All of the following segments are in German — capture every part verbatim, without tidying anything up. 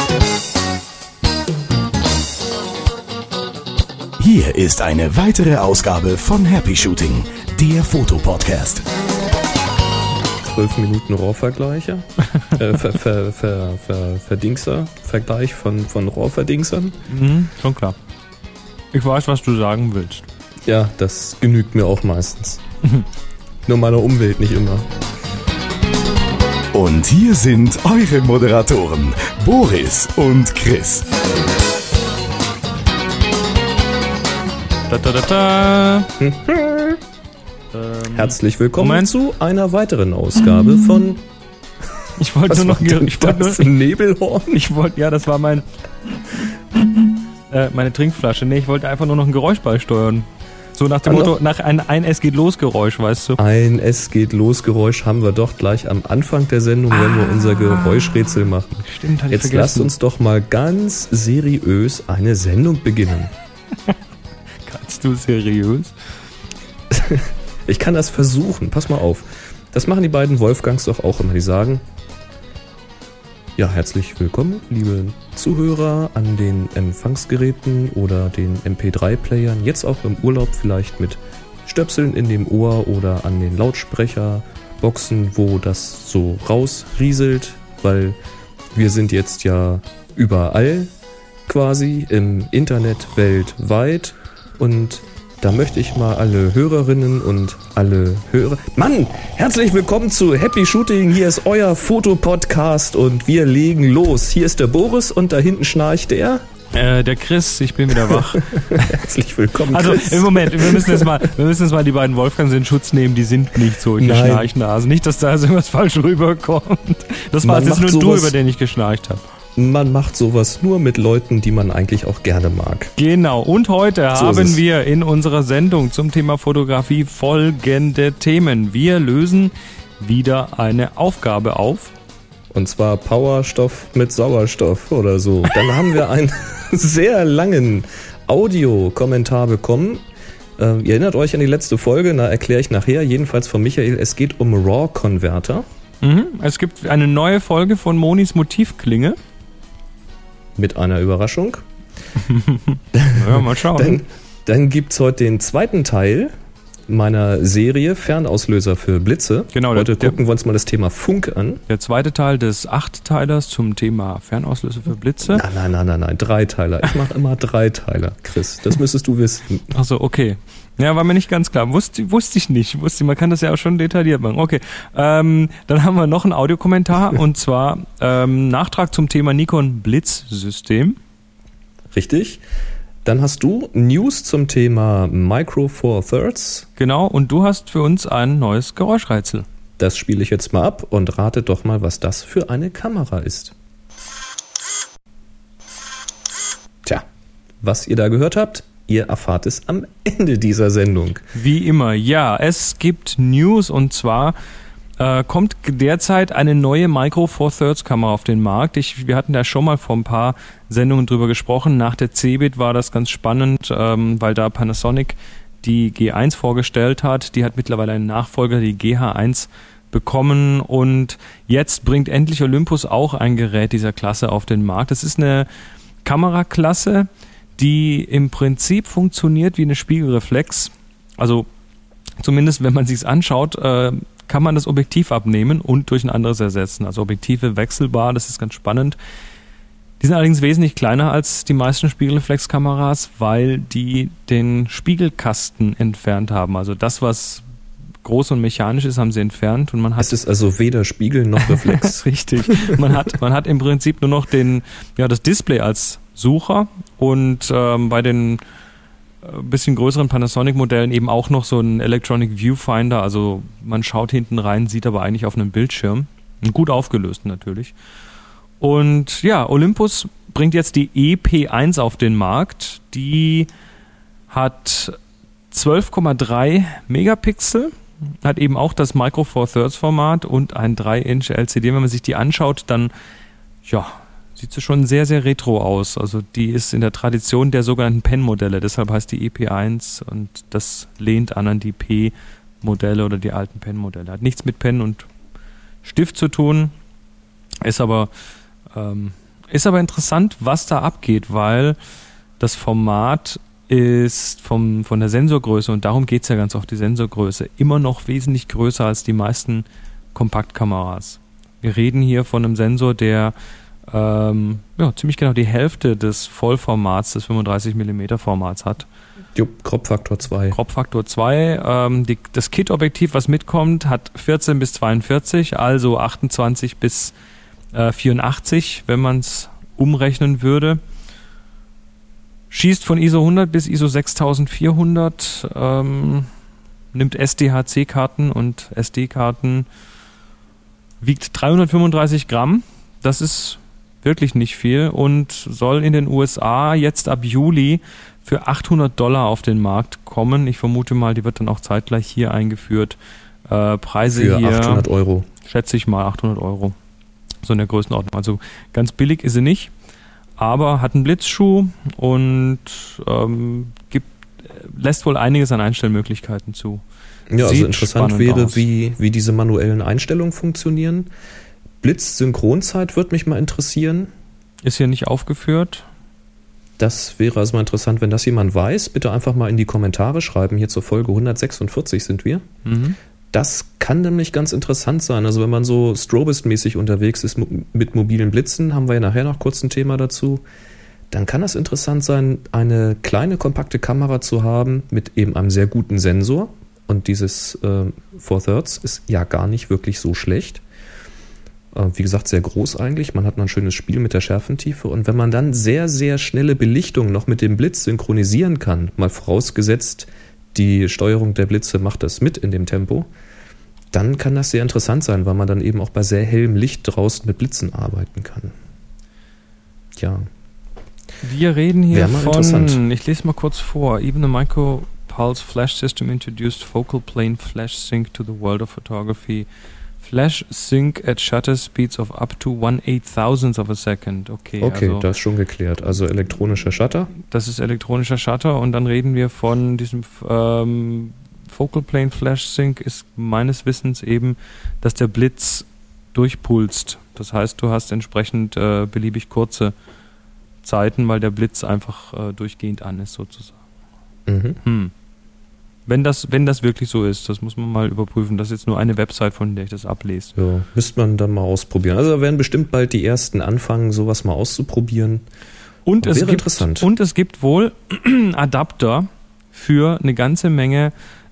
Hier ist eine weitere Ausgabe von Happy Shooting, der Fotopodcast. Zwölf Minuten Rohrvergleiche, äh, ver, ver, ver, ver, Verdingser, Vergleich von, von Rohrverdingsern. Mhm, schon klar. Ich weiß, was du sagen willst. Ja, das genügt mir auch meistens. Nur meiner Umwelt nicht immer. Und hier sind eure Moderatoren, Boris und Chris. Da, da, da, da. Hm. ähm, Herzlich willkommen Moment. zu einer weiteren Ausgabe mhm. von... Ich wollte Was nur noch... war denn Ich wollte das? nur, Nebelhorn? ich wollte, ja, das war mein... äh, meine Trinkflasche. Nee, ich wollte einfach nur noch ein Geräusch beisteuern. So nach dem Kann Motto, doch. nach ein, ein Es geht los Geräusch, weißt du. Ein Es geht los Geräusch haben wir doch gleich am Anfang der Sendung, Ah. wenn wir unser Geräuschrätsel machen. Stimmt, hatte ich Jetzt vergessen. lasst uns doch mal ganz seriös eine Sendung beginnen. Kannst du seriös? Ich kann das versuchen, pass mal auf. Das machen die beiden Wolfgangs doch auch immer. Die sagen, ja, herzlich willkommen, liebe Zuhörer an den Empfangsgeräten oder den M P drei Playern. Jetzt auch im Urlaub vielleicht mit Stöpseln in dem Ohr oder an den Lautsprecherboxen, wo das so rausrieselt, weil wir sind jetzt ja überall quasi im Internet weltweit. Und da möchte ich mal alle Hörerinnen und alle Hörer... Mann, herzlich willkommen zu Happy Shooting. Hier ist euer Fotopodcast und wir legen los. Hier ist der Boris und da hinten schnarcht der... Äh, der Chris, ich bin wieder wach. Herzlich willkommen, Also Chris. im Moment, wir müssen jetzt mal, wir müssen jetzt mal die beiden Wolfgangs in Schutz nehmen, die sind nicht so Nein. Schnarchnasen. Nicht, dass da also irgendwas falsch rüberkommt. Das war Man jetzt macht nur du, sowas- über den ich geschnarcht habe. Man macht sowas nur mit Leuten, die man eigentlich auch gerne mag. Genau, und heute So ist haben es. wir in unserer Sendung zum Thema Fotografie folgende Themen. Wir lösen wieder eine Aufgabe auf. Und zwar Powerstoff mit Sauerstoff oder so. Dann haben wir einen sehr langen Audiokommentar bekommen. Äh, ihr erinnert euch an die letzte Folge, na erkläre ich nachher, jedenfalls von Michael. Es geht um RAW-Konverter. Mhm. Es gibt eine neue Folge von Monis Motivklinge. Mit einer Überraschung. Ja, mal schauen. Dann, dann gibt es heute den zweiten Teil meiner Serie Fernauslöser für Blitze. Genau, der- heute der- gucken wir uns mal das Thema Funk an. Der zweite Teil des Achtteilers zum Thema Fernauslöser für Blitze. Nein, nein, nein, nein, nein, Dreiteiler. Ich mache immer Dreiteiler, Chris. Das müsstest du wissen. Achso, okay. Ja, war mir nicht ganz klar. Wusste, wusste ich nicht. Wusste, man kann das ja auch schon detailliert machen. Okay. Ähm, dann haben wir noch einen Audiokommentar und zwar ähm, Nachtrag zum Thema Nikon Blitzsystem. Richtig. Dann hast du News zum Thema Micro Four Thirds. Genau, und du hast für uns ein neues Geräuschrätsel. Das spiele ich jetzt mal ab und ratet doch mal, was das für eine Kamera ist. Tja, was ihr da gehört habt, ihr erfahrt es am Ende dieser Sendung. Wie immer, ja, es gibt News und zwar äh, kommt derzeit eine neue Micro Four Thirds Kamera auf den Markt. Ich, wir hatten da schon mal vor ein paar Sendungen drüber gesprochen. Nach der Cebit war das ganz spannend, ähm, weil da Panasonic die G eins vorgestellt hat. Die hat mittlerweile einen Nachfolger, die G H eins, bekommen und jetzt bringt endlich Olympus auch ein Gerät dieser Klasse auf den Markt. Das ist eine Kameraklasse, die im Prinzip funktioniert wie eine Spiegelreflex. Also zumindest, wenn man sich's anschaut, äh, kann man das Objektiv abnehmen und durch ein anderes ersetzen. Also Objektive wechselbar, das ist ganz spannend. Die sind allerdings wesentlich kleiner als die meisten Spiegelreflexkameras, weil die den Spiegelkasten entfernt haben. Also das, was groß und mechanisch ist, haben sie entfernt und man hat Es ist also weder Spiegel noch Reflex. richtig. Man hat, man hat im Prinzip nur noch den, ja, das Display als Sucher und ähm, bei den äh, bisschen größeren Panasonic-Modellen eben auch noch so ein Electronic Viewfinder. Also man schaut hinten rein, sieht aber eigentlich auf einem Bildschirm. Gut aufgelöst natürlich. Und ja, Olympus bringt jetzt die E P eins auf den Markt. Die hat zwölf Komma drei Megapixel, hat eben auch das Micro Four Thirds Format und ein drei Inch L C D. Wenn man sich die anschaut, dann ja, sieht sie schon sehr, sehr retro aus. Also die ist in der Tradition der sogenannten Pen-Modelle. Deshalb heißt die E P eins und das lehnt an an die P-Modelle oder die alten Pen-Modelle. Hat nichts mit Pen und Stift zu tun, ist aber ähm, Ist aber interessant, was da abgeht, weil das Format ist vom, von der Sensorgröße, und darum geht es ja ganz oft, die Sensorgröße, immer noch wesentlich größer als die meisten Kompaktkameras. Wir reden hier von einem Sensor, der ähm, ja, ziemlich genau die Hälfte des Vollformats, des fünfunddreißig Millimeter Formats hat. Jupp, Crop-Faktor zwei. Crop-Faktor zwei. Ähm, die, das Kit-Objektiv, was mitkommt, hat vierzehn bis zweiundvierzig, also achtundzwanzig bis vierundachtzig, wenn man es umrechnen würde. Schießt von I S O hundert bis I S O sechstausendvierhundert, ähm, nimmt S D H C-Karten und S D-Karten, wiegt dreihundertfünfunddreißig Gramm. Das ist wirklich nicht viel und soll in den U S A jetzt ab Juli für achthundert Dollar auf den Markt kommen. Ich vermute mal, die wird dann auch zeitgleich hier eingeführt. Äh, Preise für hier, achthundert Euro. Schätze ich mal, achthundert Euro. So in der Größenordnung. Also ganz billig ist sie nicht, aber hat einen Blitzschuh und ähm, gibt, lässt wohl einiges an Einstellmöglichkeiten zu. Ja, also Sieht interessant wäre, aus. wie, wie diese manuellen Einstellungen funktionieren. Blitz-Synchronzeit würde mich mal interessieren. Ist hier nicht aufgeführt. Das wäre also mal interessant, wenn das jemand weiß, bitte einfach mal in die Kommentare schreiben. Hier zur Folge hundertsechsundvierzig sind wir. Mhm. Das kann nämlich ganz interessant sein. Also wenn man so Strobist-mäßig unterwegs ist mit mobilen Blitzen, haben wir ja nachher noch kurz ein Thema dazu, dann kann das interessant sein, eine kleine, kompakte Kamera zu haben mit eben einem sehr guten Sensor. Und dieses äh, Four Thirds ist ja gar nicht wirklich so schlecht. Äh, wie gesagt, sehr groß eigentlich. Man hat noch ein schönes Spiel mit der Schärfentiefe. Und wenn man dann sehr, sehr schnelle Belichtung noch mit dem Blitz synchronisieren kann, mal vorausgesetzt, die Steuerung der Blitze macht das mit in dem Tempo, dann kann das sehr interessant sein, weil man dann eben auch bei sehr hellem Licht draußen mit Blitzen arbeiten kann. Ja. Wir reden hier von, ich lese mal kurz vor, even the Micro Pulse Flash System introduced focal plane flash sync to the world of photography. Flash sync at shutter speeds of up to one eight thousandth of a second. Okay, okay also das ist schon geklärt. Also elektronischer Shutter. Das ist elektronischer Shutter und dann reden wir von diesem ähm, Focal Plane Flash Sync ist meines Wissens eben, dass der Blitz durchpulst. Das heißt, du hast entsprechend äh, beliebig kurze Zeiten, weil der Blitz einfach äh, durchgehend an ist sozusagen. Mhm. Hm. Wenn das, wenn das wirklich so ist, das muss man mal überprüfen. Das ist jetzt nur eine Website, von der ich das ablese. Ja, müsste man dann mal ausprobieren. Also da werden bestimmt bald die ersten anfangen, sowas mal auszuprobieren. Und es wäre gibt, interessant. Und es gibt wohl Adapter für eine ganze Menge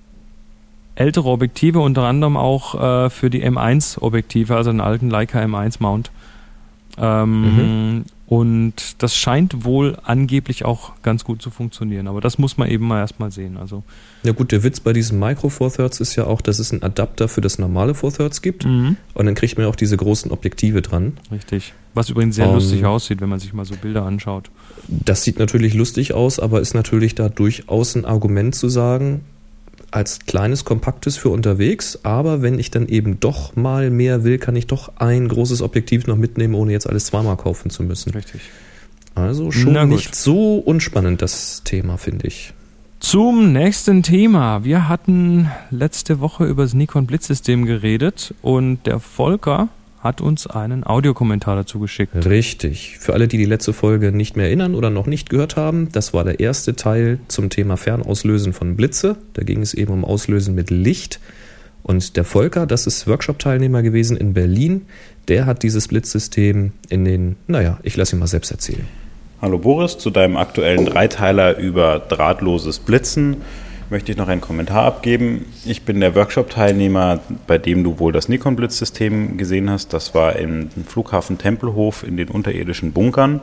ältere Objektive, unter anderem auch äh, für die M eins Objektive, also einen alten Leica M eins Mount. Ähm, mhm. Und das scheint wohl angeblich auch ganz gut zu funktionieren. Aber das muss man eben mal erstmal sehen. Also ja gut, der Witz bei diesem Micro Four Thirds ist ja auch, dass es einen Adapter für das normale Four Thirds gibt. Mhm. Und dann kriegt man ja auch diese großen Objektive dran. Richtig. Was übrigens sehr um, lustig aussieht, wenn man sich mal so Bilder anschaut. Das sieht natürlich lustig aus, aber ist natürlich da durchaus ein Argument zu sagen, als kleines, kompaktes für unterwegs, aber wenn ich dann eben doch mal mehr will, kann ich doch ein großes Objektiv noch mitnehmen, ohne jetzt alles zweimal kaufen zu müssen. Richtig. Also schon nicht so unspannend, das Thema, finde ich. Zum nächsten Thema. Wir hatten letzte Woche über das Nikon Blitzsystem geredet und der Volker hat uns einen Audiokommentar dazu geschickt. Richtig. Für alle, die die letzte Folge nicht mehr erinnern oder noch nicht gehört haben, das war der erste Teil zum Thema Fernauslösen von Blitze. Da ging es eben um Auslösen mit Licht. Und der Volker, das ist Workshop-Teilnehmer gewesen in Berlin, der hat dieses Blitzsystem in den, naja, ich lasse ihn mal selbst erzählen. Hallo Boris, zu deinem aktuellen Dreiteiler über drahtloses Blitzen möchte ich noch einen Kommentar abgeben. Ich bin der Workshop-Teilnehmer, bei dem du wohl das Nikon-Blitzsystem gesehen hast. Das war im Flughafen Tempelhof in den unterirdischen Bunkern.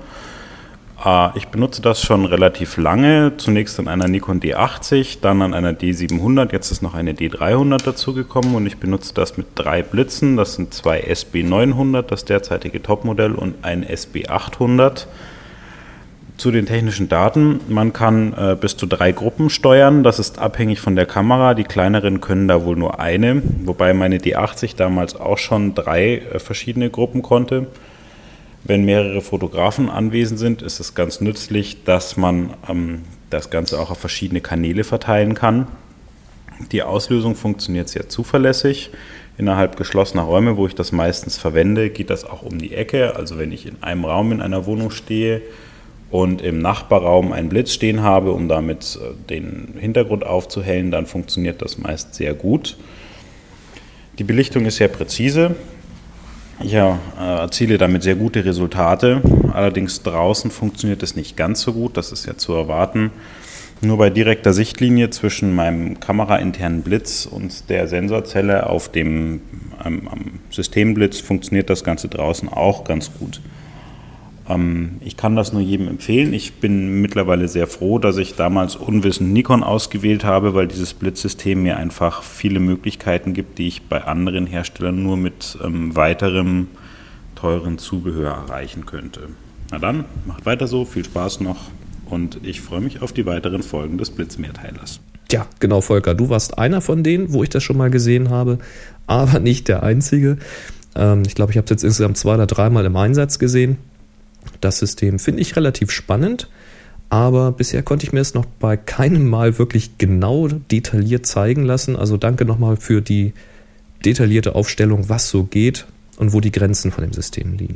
Ich benutze das schon relativ lange, zunächst an einer Nikon D achtzig, dann an einer D siebenhundert, jetzt ist noch eine D dreihundert dazugekommen und ich benutze das mit drei Blitzen. Das sind zwei S B neunhundert, das derzeitige Topmodell, und ein S B achthundert. Zu den technischen Daten: Man kann äh, bis zu drei Gruppen steuern, das ist abhängig von der Kamera. Die kleineren können da wohl nur eine, wobei meine D achtzig damals auch schon drei äh, verschiedene Gruppen konnte. Wenn mehrere Fotografen anwesend sind, ist es ganz nützlich, dass man ähm, das Ganze auch auf verschiedene Kanäle verteilen kann. Die Auslösung funktioniert sehr zuverlässig. innerhalb geschlossener Räume, wo ich das meistens verwende, geht das auch um die Ecke. Also wenn ich in einem Raum in einer Wohnung stehe und im Nachbarraum einen Blitz stehen habe, um damit den Hintergrund aufzuhellen, dann funktioniert das meist sehr gut. Die Belichtung ist sehr präzise. Ich erziele damit sehr gute Resultate. Allerdings draußen funktioniert es nicht ganz so gut, das ist ja zu erwarten. Nur bei direkter Sichtlinie zwischen meinem kamerainternen Blitz und der Sensorzelle auf dem ähm, am Systemblitz funktioniert das Ganze draußen auch ganz gut. Ähm, ich kann das nur jedem empfehlen. Ich bin mittlerweile sehr froh, dass ich damals unwissend Nikon ausgewählt habe, weil dieses Blitzsystem mir einfach viele Möglichkeiten gibt, die ich bei anderen Herstellern nur mit ähm, weiterem teuren Zubehör erreichen könnte. Na dann, macht weiter so, viel Spaß noch. Und ich freue mich auf die weiteren Folgen des Blitzmehrteilers. Ja, genau, Volker. Du warst einer von denen, wo ich das schon mal gesehen habe, aber nicht der einzige. Ähm, ich glaube, ich habe es jetzt insgesamt zwei oder dreimal im Einsatz gesehen. Das System finde ich relativ spannend, aber bisher konnte ich mir es noch bei keinem Mal wirklich genau detailliert zeigen lassen. Also danke nochmal für die detaillierte Aufstellung, was so geht und wo die Grenzen von dem System liegen.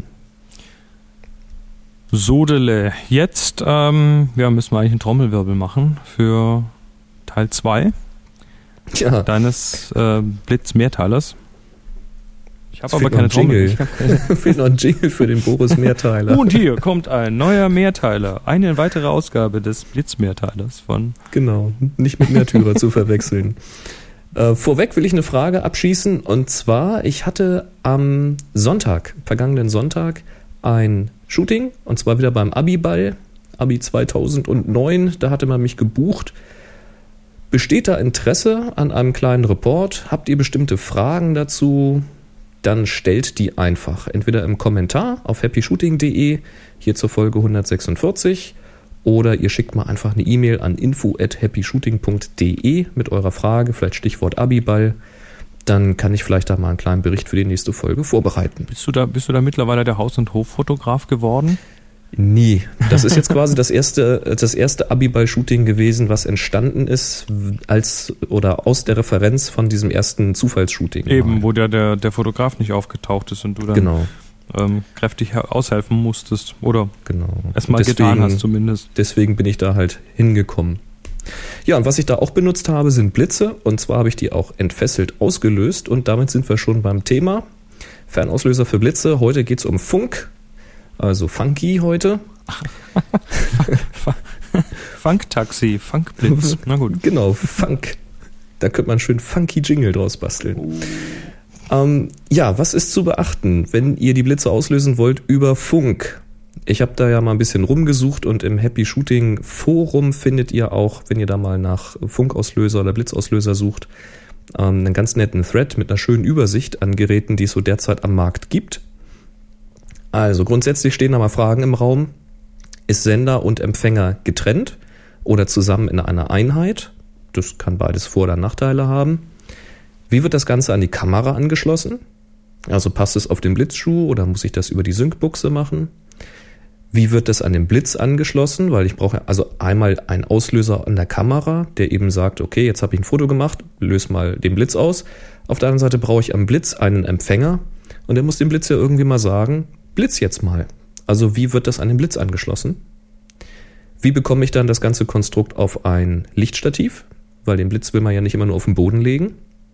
Sodele. Jetzt ähm, ja, müssen wir eigentlich einen Trommelwirbel machen für Teil zwei ja. deines äh, Blitz-Mehrteilers. Ich habe aber fehlt keine Trommel. Fehlt noch ein Jingle für den Boris Mehrteiler. Und hier kommt ein neuer Mehrteiler. Eine weitere Ausgabe des Blitz-Mehrteilers von... Genau, nicht mit Märtyrer zu verwechseln. Äh, vorweg will ich eine Frage abschießen. Und zwar, ich hatte am Sonntag, vergangenen Sonntag, ein Shooting, und zwar wieder beim Abiball, Abi zweitausendneun, da hatte man mich gebucht. Besteht da Interesse an einem kleinen Report? Habt ihr bestimmte Fragen dazu? Dann stellt die einfach, entweder im Kommentar auf happy shooting punkt de, hier zur Folge hundertsechsundvierzig, oder ihr schickt mal einfach eine E-Mail an info at happy shooting punkt de mit eurer Frage, vielleicht Stichwort Abiball. Dann kann ich vielleicht da mal einen kleinen Bericht für die nächste Folge vorbereiten. Bist du da, bist du da mittlerweile der Haus- und Hoffotograf geworden? Nie. Das ist jetzt quasi das erste, das erste Abiball-Shooting gewesen, was entstanden ist als oder aus der Referenz von diesem ersten Zufallsshooting. Eben, mal. wo der, der, der Fotograf nicht aufgetaucht ist und du dann genau. ähm, kräftig aushelfen musstest. Oder genau. erstmal getan hast zumindest. Deswegen bin ich da halt hingekommen. Ja, und was ich da auch benutzt habe, sind Blitze. Und zwar habe ich die auch entfesselt ausgelöst. Und damit sind wir schon beim Thema. Fernauslöser für Blitze. Heute geht es um Funk. Also Funky heute. Funk-Taxi, Funk-Blitz. Na gut. Genau, Funk. Da könnte man schön funky Jingle draus basteln. Uh. Ähm, ja, was ist zu beachten, wenn ihr die Blitze auslösen wollt über Funk? Ich habe da ja mal ein bisschen rumgesucht und im Happy Shooting Forum findet ihr auch, wenn ihr da mal nach Funkauslöser oder Blitzauslöser sucht, einen ganz netten Thread mit einer schönen Übersicht an Geräten, die es so derzeit am Markt gibt. Also grundsätzlich stehen da mal Fragen im Raum. Ist Sender und Empfänger getrennt oder zusammen in einer Einheit? Das kann beides Vor- oder Nachteile haben. Wie wird das Ganze an die Kamera angeschlossen? Also passt es auf den Blitzschuh oder muss ich das über die Sync-Buchse machen? Wie wird das an den Blitz angeschlossen? Weil ich brauche also einmal einen Auslöser an der Kamera, der eben sagt, okay, jetzt habe ich ein Foto gemacht, löse mal den Blitz aus. Auf der anderen Seite brauche ich am Blitz einen Empfänger und der muss dem Blitz ja irgendwie mal sagen, Blitz jetzt mal. Also wie wird das an den Blitz angeschlossen? Wie bekomme ich dann das ganze Konstrukt auf ein Lichtstativ? Weil den Blitz will man ja nicht immer nur auf den Boden legen.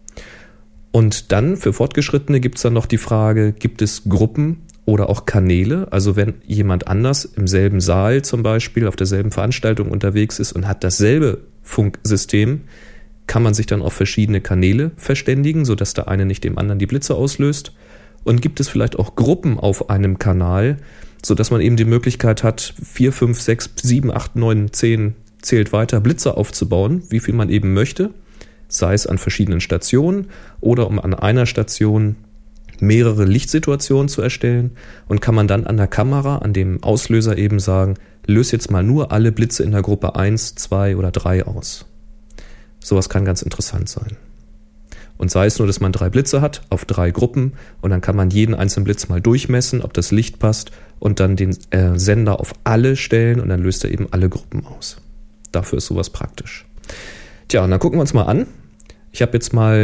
Und dann für Fortgeschrittene gibt es dann noch die Frage, gibt es Gruppen oder auch Kanäle? Also wenn jemand anders im selben Saal zum Beispiel auf derselben Veranstaltung unterwegs ist und hat dasselbe Funksystem, kann man sich dann auf verschiedene Kanäle verständigen, sodass der eine nicht dem anderen die Blitze auslöst. Und gibt es vielleicht auch Gruppen auf einem Kanal, sodass man eben die Möglichkeit hat, vier, fünf, sechs, sieben, acht, neun, zehn, zählt weiter, Blitze aufzubauen, wie viel man eben möchte, sei es an verschiedenen Stationen oder um an einer Station mehrere Lichtsituationen zu erstellen und kann man dann an der Kamera, an dem Auslöser eben sagen, löse jetzt mal nur alle Blitze in der Gruppe eins, zwei oder drei aus. Sowas kann ganz interessant sein. Und sei es nur, dass man drei Blitze hat auf drei Gruppen und dann kann man jeden einzelnen Blitz mal durchmessen, ob das Licht passt und dann den äh, Sender auf alle stellen und dann löst er eben alle Gruppen aus. Dafür ist sowas praktisch. Tja, und dann gucken wir uns mal an. Ich habe jetzt mal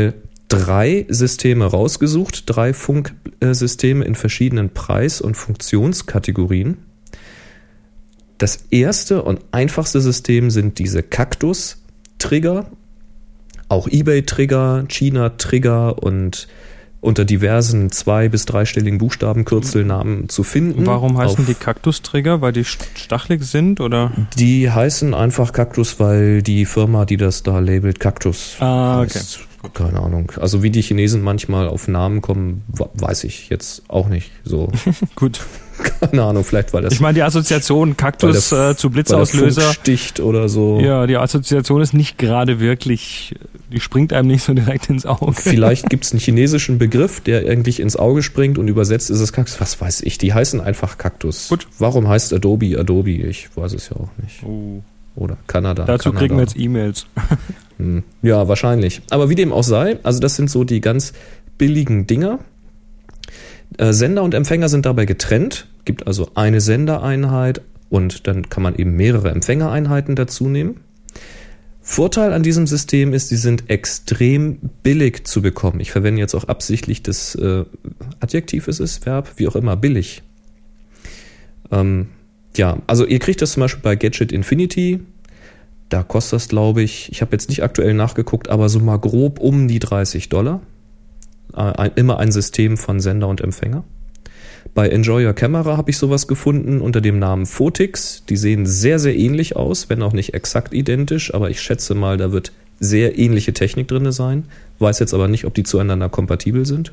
drei Systeme rausgesucht, drei Funksysteme in verschiedenen Preis- und Funktionskategorien. Das erste und einfachste System sind diese Cactus-Trigger, auch eBay-Trigger, China-Trigger und unter diversen zwei- bis dreistelligen Buchstabenkürzelnamen zu finden. Warum heißen die Cactus-Trigger? Weil die stachelig sind, oder? Die heißen einfach Cactus, weil die Firma, die das da labelt, Cactus ah, okay. heißt. Keine Ahnung. Also wie die Chinesen manchmal auf Namen kommen, weiß ich jetzt auch nicht so. Gut. Keine Ahnung, vielleicht weil das... Ich meine, die Assoziation Cactus der, äh, zu Blitzauslöser... sticht oder so. Ja, die Assoziation ist nicht gerade wirklich... Die springt einem nicht so direkt ins Auge. Vielleicht gibt es einen chinesischen Begriff, der eigentlich ins Auge springt und übersetzt ist es Cactus. Was weiß ich, die heißen einfach Cactus. Gut. Warum heißt Adobe Adobe? Ich weiß es ja auch nicht. Oh. Oder Kanada. Dazu Kanada. kriegen wir jetzt E-Mails. Hm. Ja, wahrscheinlich. Aber wie dem auch sei, also das sind so die ganz billigen Dinger. Äh, Sender und Empfänger sind dabei getrennt. Gibt also eine Sendereinheit und dann kann man eben mehrere Empfängereinheiten dazu nehmen. Vorteil an diesem System ist, sie sind extrem billig zu bekommen. Ich verwende jetzt auch absichtlich das äh, Adjektiv, ist es, Verb, wie auch immer, billig. Ähm, ja, also ihr kriegt das zum Beispiel bei Gadget Infinity. Da kostet das, glaube ich, ich habe jetzt nicht aktuell nachgeguckt, aber so mal grob um die dreißig Dollar. Äh, ein, immer ein System von Sender und Empfänger. Bei Enjoy Your Camera habe ich sowas gefunden unter dem Namen Photix. Die sehen sehr, sehr ähnlich aus, wenn auch nicht exakt identisch, aber ich schätze mal, da wird sehr ähnliche Technik drin sein. Weiß jetzt aber nicht, ob die zueinander kompatibel sind.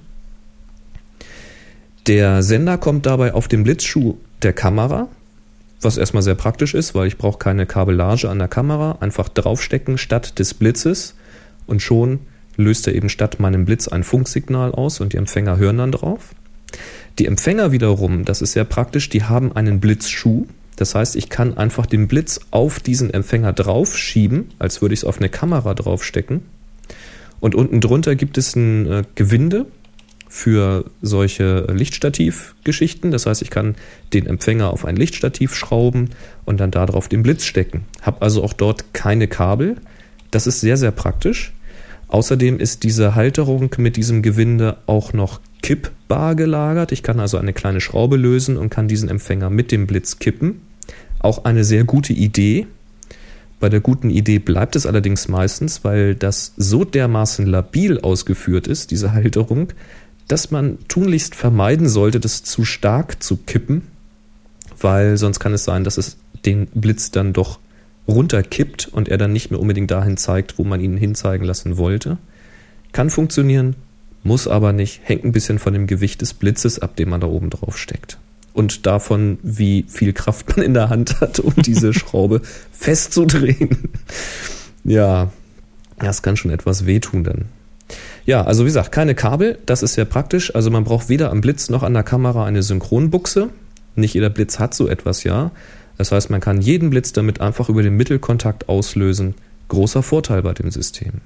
Der Sender kommt dabei auf den Blitzschuh der Kamera, was erstmal sehr praktisch ist, weil ich brauche keine Kabellage an der Kamera. Einfach draufstecken statt des Blitzes und schon löst er eben statt meinem Blitz ein Funksignal aus und die Empfänger hören dann drauf. Die Empfänger wiederum, das ist sehr praktisch, die haben einen Blitzschuh. Das heißt, ich kann einfach den Blitz auf diesen Empfänger draufschieben, als würde ich es auf eine Kamera draufstecken. Und unten drunter gibt es ein äh, Gewinde für solche Lichtstativgeschichten. Das heißt, ich kann den Empfänger auf ein Lichtstativ schrauben und dann darauf den Blitz stecken. Habe also auch dort keine Kabel. Das ist sehr, sehr praktisch. Außerdem ist diese Halterung mit diesem Gewinde auch noch kippbar gelagert. Ich kann also eine kleine Schraube lösen und kann diesen Empfänger mit dem Blitz kippen. Auch eine sehr gute Idee. Bei der guten Idee bleibt es allerdings meistens, weil das so dermaßen labil ausgeführt ist, diese Halterung, dass man tunlichst vermeiden sollte, das zu stark zu kippen, weil sonst kann es sein, dass es den Blitz dann doch runterkippt und er dann nicht mehr unbedingt dahin zeigt, wo man ihn hinzeigen lassen wollte. Kann funktionieren, muss aber nicht, hängt ein bisschen von dem Gewicht des Blitzes ab, den man da oben drauf steckt. Und davon, wie viel Kraft man in der Hand hat, um diese Schraube festzudrehen. Ja, das kann schon etwas wehtun dann. Ja, also wie gesagt, keine Kabel, das ist sehr praktisch. Also man braucht weder am Blitz noch an der Kamera eine Synchronbuchse. Nicht jeder Blitz hat so etwas, ja. Das heißt, man kann jeden Blitz damit einfach über den Mittelkontakt auslösen. Großer Vorteil bei dem System.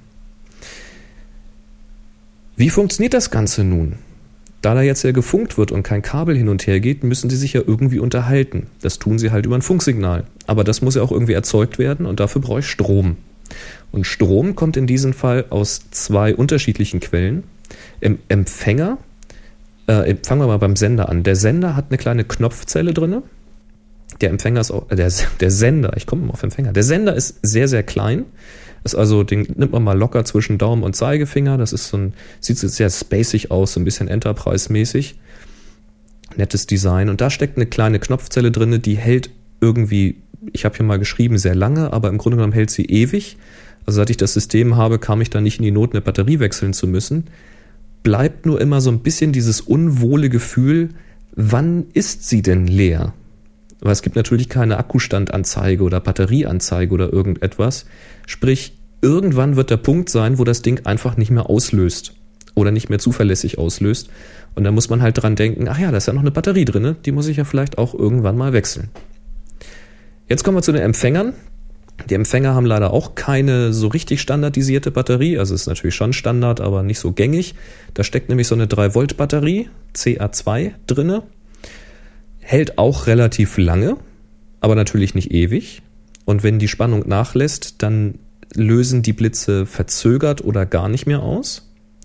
Wie funktioniert das Ganze nun? Da da jetzt ja gefunkt wird und kein Kabel hin und her geht, müssen sie sich ja irgendwie unterhalten. Das tun sie halt über ein Funksignal. Aber das muss ja auch irgendwie erzeugt werden und dafür brauche ich Strom. Und Strom kommt in diesem Fall aus zwei unterschiedlichen Quellen. Im Empfänger, äh, fangen wir mal beim Sender an. Der Sender hat eine kleine Knopfzelle drin. Der Empfänger ist auch, äh, der, der Sender, ich komme mal auf Empfänger. Der Sender ist sehr, sehr klein. Ist also, den nimmt man mal locker zwischen Daumen und Zeigefinger. Das ist so ein, sieht sehr spacig aus, so ein bisschen Enterprise-mäßig. Nettes Design. Und da steckt eine kleine Knopfzelle drin, die hält irgendwie, ich habe hier mal geschrieben, sehr lange, aber im Grunde genommen hält sie ewig. Also seit ich das System habe, kam ich da nicht in die Not, eine Batterie wechseln zu müssen. Bleibt nur immer so ein bisschen dieses unwohle Gefühl, wann ist sie denn leer? Weil es gibt natürlich keine Akkustandanzeige oder Batterieanzeige oder irgendetwas. Sprich, irgendwann wird der Punkt sein, wo das Ding einfach nicht mehr auslöst oder nicht mehr zuverlässig auslöst. Und da muss man halt dran denken, ach ja, da ist ja noch eine Batterie drin, die muss ich ja vielleicht auch irgendwann mal wechseln. Jetzt kommen wir zu den Empfängern. Die Empfänger haben leider auch keine so richtig standardisierte Batterie. Also ist natürlich schon Standard, aber nicht so gängig. Da steckt nämlich so eine drei Volt Batterie, C A zwei, drinne. Hält auch relativ lange, aber natürlich nicht ewig. Und wenn die Spannung nachlässt, dann lösen die Blitze verzögert oder gar nicht mehr aus.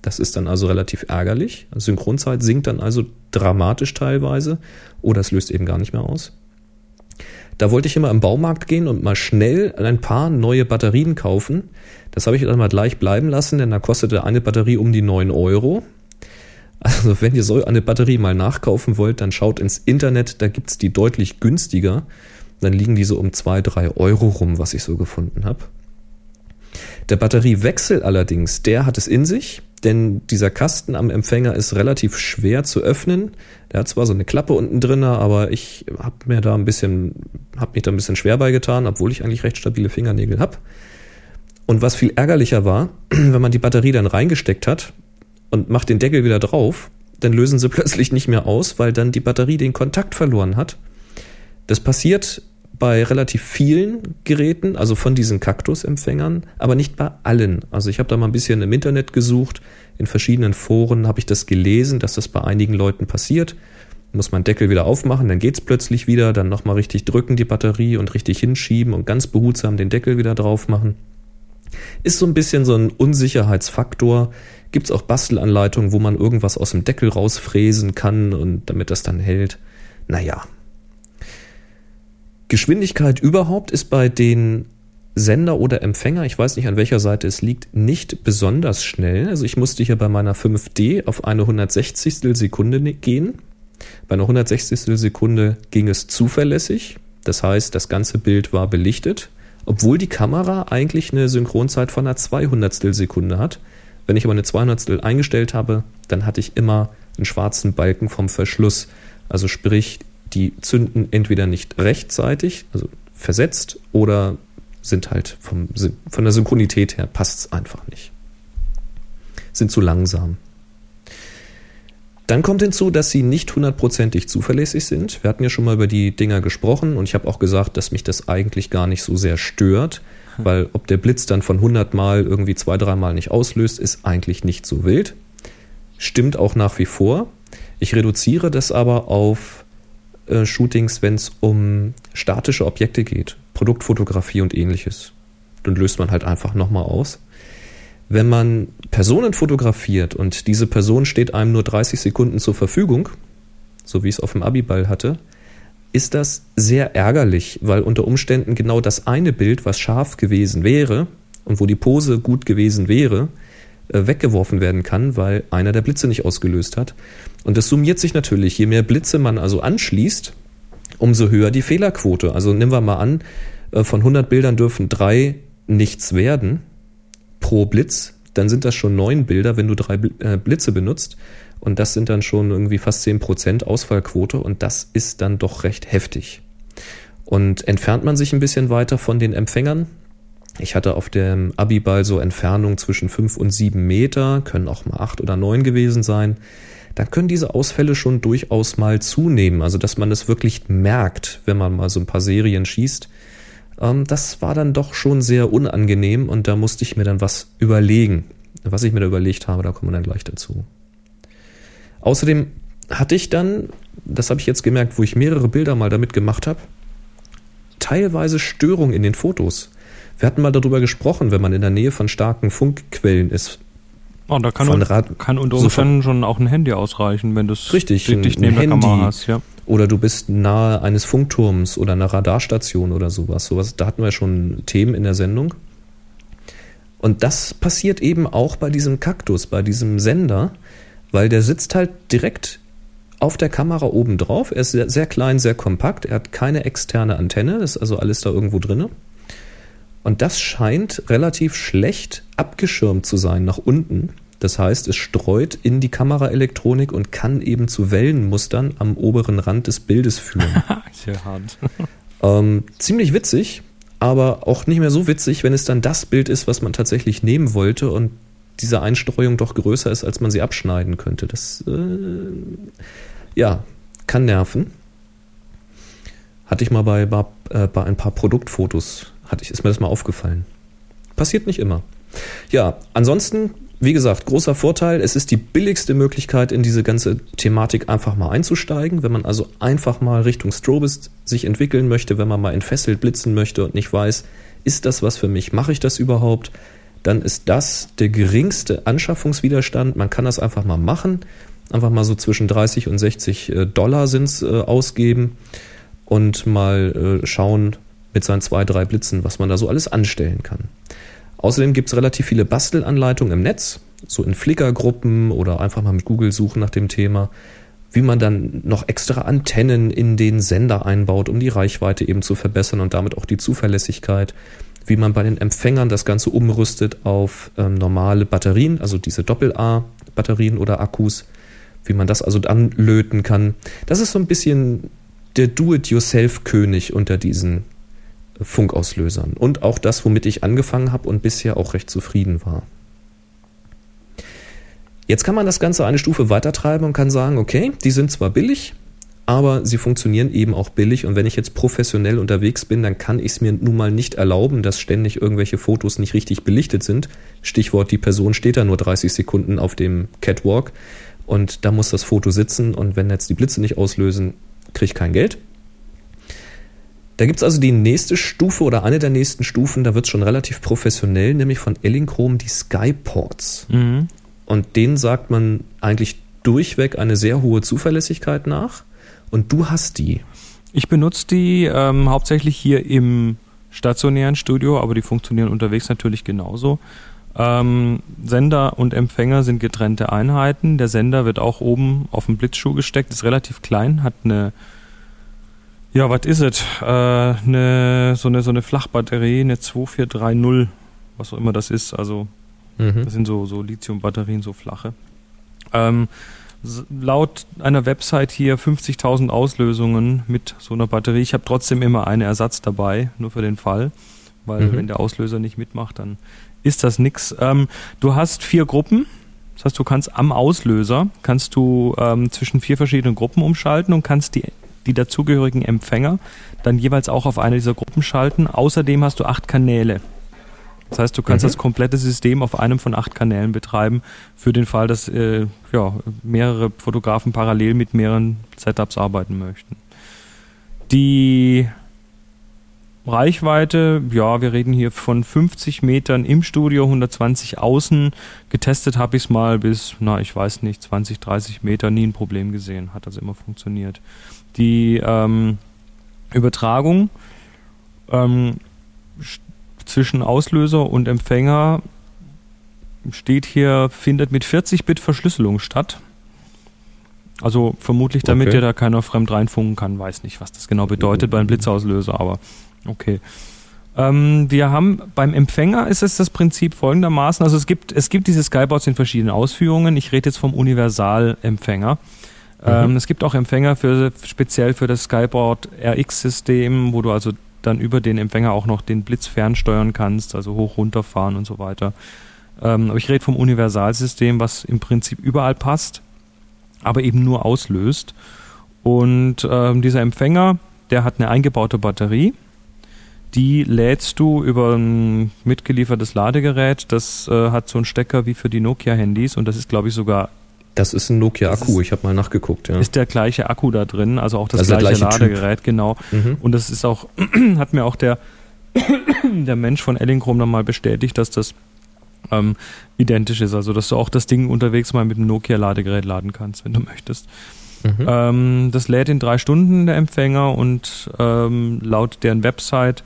Das ist dann also relativ ärgerlich. Synchronzeit sinkt dann also dramatisch teilweise oder es löst eben gar nicht mehr aus. Da wollte ich immer im Baumarkt gehen und mal schnell ein paar neue Batterien kaufen. Das habe ich dann mal gleich bleiben lassen, denn da kostete eine Batterie um die neun Euro. Also wenn ihr so eine Batterie mal nachkaufen wollt, dann schaut ins Internet, da gibt's die deutlich günstiger. Dann liegen die so um zwei, drei Euro rum, was ich so gefunden habe. Der Batteriewechsel allerdings, der hat es in sich, denn dieser Kasten am Empfänger ist relativ schwer zu öffnen. Der hat zwar so eine Klappe unten drin, aber ich habe mir da ein bisschen, habe mich da ein bisschen schwer beigetan, obwohl ich eigentlich recht stabile Fingernägel habe. Und was viel ärgerlicher war, wenn man die Batterie dann reingesteckt hat und macht den Deckel wieder drauf, dann lösen sie plötzlich nicht mehr aus, weil dann die Batterie den Kontakt verloren hat. Das passiert bei relativ vielen Geräten, also von diesen Kaktus-Empfängern, aber nicht bei allen. Also ich habe da mal ein bisschen im Internet gesucht, in verschiedenen Foren habe ich das gelesen, dass das bei einigen Leuten passiert. Muss man Deckel wieder aufmachen, dann geht's plötzlich wieder, dann nochmal richtig drücken die Batterie und richtig hinschieben und ganz behutsam den Deckel wieder drauf machen. Ist so ein bisschen so ein Unsicherheitsfaktor. Gibt's auch Bastelanleitungen, wo man irgendwas aus dem Deckel rausfräsen kann und damit das dann hält. Naja. Geschwindigkeit überhaupt ist bei den Sender oder Empfänger, ich weiß nicht an welcher Seite es liegt, nicht besonders schnell. Also ich musste hier bei meiner fünf D auf eine hundertsechzigstel Sekunde gehen. Bei einer hundertsechzigstel Sekunde ging es zuverlässig. Das heißt, das ganze Bild war belichtet, obwohl die Kamera eigentlich eine Synchronzeit von einer zweihundertstel Sekunde hat. Wenn ich aber eine zweihundertstel eingestellt habe, dann hatte ich immer einen schwarzen Balken vom Verschluss. Also sprich, die zünden entweder nicht rechtzeitig, also versetzt, oder sind halt vom, von der Synchronität her passt es einfach nicht. Sind zu langsam. Dann kommt hinzu, dass sie nicht hundertprozentig zuverlässig sind. Wir hatten ja schon mal über die Dinger gesprochen und ich habe auch gesagt, dass mich das eigentlich gar nicht so sehr stört, weil ob der Blitz dann von hundert Mal irgendwie zwei, dreimal nicht auslöst, ist eigentlich nicht so wild. Stimmt auch nach wie vor. Ich reduziere das aber auf äh, Shootings, wenn es um statische Objekte geht, Produktfotografie und ähnliches. Dann löst man halt einfach nochmal aus. Wenn man Personen fotografiert und diese Person steht einem nur dreißig Sekunden zur Verfügung, so wie ich es auf dem Abiball hatte, ist das sehr ärgerlich, weil unter Umständen genau das eine Bild, was scharf gewesen wäre und wo die Pose gut gewesen wäre, weggeworfen werden kann, weil einer der Blitze nicht ausgelöst hat. Und das summiert sich natürlich. Je mehr Blitze man also anschließt, umso höher die Fehlerquote. Also nehmen wir mal an, von hundert Bildern dürfen drei nichts werden pro Blitz, dann sind das schon neun Bilder, wenn du drei Blitze benutzt. Und das sind dann schon irgendwie fast zehn Prozent Ausfallquote und das ist dann doch recht heftig. Und entfernt man sich ein bisschen weiter von den Empfängern, ich hatte auf dem Abiball so Entfernung zwischen fünf und sieben Meter, können auch mal acht oder neun gewesen sein, dann können diese Ausfälle schon durchaus mal zunehmen, also dass man es wirklich merkt, wenn man mal so ein paar Serien schießt. Das war dann doch schon sehr unangenehm und da musste ich mir dann was überlegen. Was ich mir da überlegt habe, da kommen wir dann gleich dazu. Außerdem hatte ich dann, das habe ich jetzt gemerkt, wo ich mehrere Bilder mal damit gemacht habe, teilweise Störungen in den Fotos. Wir hatten mal darüber gesprochen, wenn man in der Nähe von starken Funkquellen ist. Oh, da kann, und, Rad- kann unter Umständen so schon auch ein Handy ausreichen, wenn du es richtig dicht neben der Kamera hast. Ja. Oder du bist nahe eines Funkturms oder einer Radarstation oder sowas. sowas. Da hatten wir schon Themen in der Sendung. Und das passiert eben auch bei diesem Kaktus, bei diesem Sender, weil der sitzt halt direkt auf der Kamera oben drauf. Er ist sehr, sehr klein, sehr kompakt. Er hat keine externe Antenne, ist also alles da irgendwo drin. Und das scheint relativ schlecht abgeschirmt zu sein nach unten. Das heißt, es streut in die Kameraelektronik und kann eben zu Wellenmustern am oberen Rand des Bildes führen. Sehr hart. ähm, ziemlich witzig, aber auch nicht mehr so witzig, wenn es dann das Bild ist, was man tatsächlich nehmen wollte und diese Einstreuung doch größer ist, als man sie abschneiden könnte. Das äh, ja, kann nerven. Hatte ich mal bei, bei, äh, bei ein paar Produktfotos, hatte ich, ist mir das mal aufgefallen. Passiert nicht immer. Ja, ansonsten, wie gesagt, großer Vorteil, es ist die billigste Möglichkeit, in diese ganze Thematik einfach mal einzusteigen. Wenn man also einfach mal Richtung Strobist sich entwickeln möchte, wenn man mal entfesselt blitzen möchte und nicht weiß, ist das was für mich, mache ich das überhaupt, dann ist das der geringste Anschaffungswiderstand. Man kann das einfach mal machen. Einfach mal so zwischen dreißig und sechzig Dollar sind's äh, ausgeben und mal äh, schauen mit seinen zwei, drei Blitzen, was man da so alles anstellen kann. Außerdem gibt es relativ viele Bastelanleitungen im Netz, so in Flickr-Gruppen oder einfach mal mit Google suchen nach dem Thema, wie man dann noch extra Antennen in den Sender einbaut, um die Reichweite eben zu verbessern und damit auch die Zuverlässigkeit, wie man bei den Empfängern das Ganze umrüstet auf ähm, normale Batterien, also diese Doppel-A-Batterien oder Akkus, wie man das also dann löten kann. Das ist so ein bisschen der Do-it-yourself-König unter diesen Funkauslösern und auch das, womit ich angefangen habe und bisher auch recht zufrieden war. Jetzt kann man das Ganze eine Stufe weitertreiben und kann sagen, okay, die sind zwar billig, aber sie funktionieren eben auch billig und wenn ich jetzt professionell unterwegs bin, dann kann ich es mir nun mal nicht erlauben, dass ständig irgendwelche Fotos nicht richtig belichtet sind. Stichwort, die Person steht da nur dreißig Sekunden auf dem Catwalk und da muss das Foto sitzen und wenn jetzt die Blitze nicht auslösen, kriege ich kein Geld. Da gibt es also die nächste Stufe oder eine der nächsten Stufen, da wird es schon relativ professionell, nämlich von Elinchrom die Skyports. Mhm. Und denen sagt man eigentlich durchweg eine sehr hohe Zuverlässigkeit nach. Und du hast die. Ich benutze die ähm, hauptsächlich hier im stationären Studio, aber die funktionieren unterwegs natürlich genauso. Ähm, Sender und Empfänger sind getrennte Einheiten. Der Sender wird auch oben auf den Blitzschuh gesteckt, ist relativ klein, hat eine, ja, was ist es? Äh, eine, so eine, so eine Flachbatterie, eine zwei vier drei null, was auch immer das ist. Also, mhm. Das sind so, so Lithium-Batterien, so flache. Ähm, Laut einer Website hier fünfzigtausend Auslösungen mit so einer Batterie. Ich habe trotzdem immer einen Ersatz dabei, nur für den Fall, weil mhm. wenn der Auslöser nicht mitmacht, dann ist das nix. Ähm, du hast vier Gruppen, das heißt, du kannst am Auslöser kannst du ähm, zwischen vier verschiedenen Gruppen umschalten und kannst die, die dazugehörigen Empfänger dann jeweils auch auf eine dieser Gruppen schalten. Außerdem hast du acht Kanäle. Das heißt, du kannst mhm. das komplette System auf einem von acht Kanälen betreiben, für den Fall, dass äh, ja, mehrere Fotografen parallel mit mehreren Setups arbeiten möchten. Die Reichweite, ja, wir reden hier von fünfzig Metern im Studio, hundertzwanzig außen. Getestet habe ich es mal bis, na, ich weiß nicht, zwanzig, dreißig Meter, nie ein Problem gesehen, hat das immer funktioniert. Die ähm, Übertragung ähm, zwischen Auslöser und Empfänger steht hier, findet mit vierzig Bit Verschlüsselung statt. Also vermutlich, damit okay. dir da keiner fremd reinfunken kann. Weiß nicht, was das genau bedeutet beim Blitzauslöser, aber okay. Ähm, wir haben beim Empfänger ist es das Prinzip folgendermaßen, also es gibt, es gibt diese Skyports in verschiedenen Ausführungen. Ich rede jetzt vom Universalempfänger. Mhm. Ähm, es gibt auch Empfänger für speziell für das Skyport R X-System, wo du also dann über den Empfänger auch noch den Blitz fernsteuern kannst, also hoch, runter fahren und so weiter. Ähm, aber ich rede vom Universalsystem, was im Prinzip überall passt, aber eben nur auslöst. Und ähm, dieser Empfänger, der hat eine eingebaute Batterie, die lädst du über ein mitgeliefertes Ladegerät, das äh, hat so einen Stecker wie für die Nokia-Handys und das ist, glaube ich, sogar Das ist ein Nokia-Akku, ich habe mal nachgeguckt. Ja. Ist der gleiche Akku da drin, also auch das also gleiche, gleiche Ladegerät, Typ. genau. Mhm. Und das ist auch, hat mir auch der, der Mensch von Elinchrom dann mal bestätigt, dass das ähm, identisch ist, also dass du auch das Ding unterwegs mal mit dem Nokia-Ladegerät laden kannst, wenn du möchtest. Mhm. Ähm, das lädt in drei Stunden der Empfänger und ähm, laut deren Website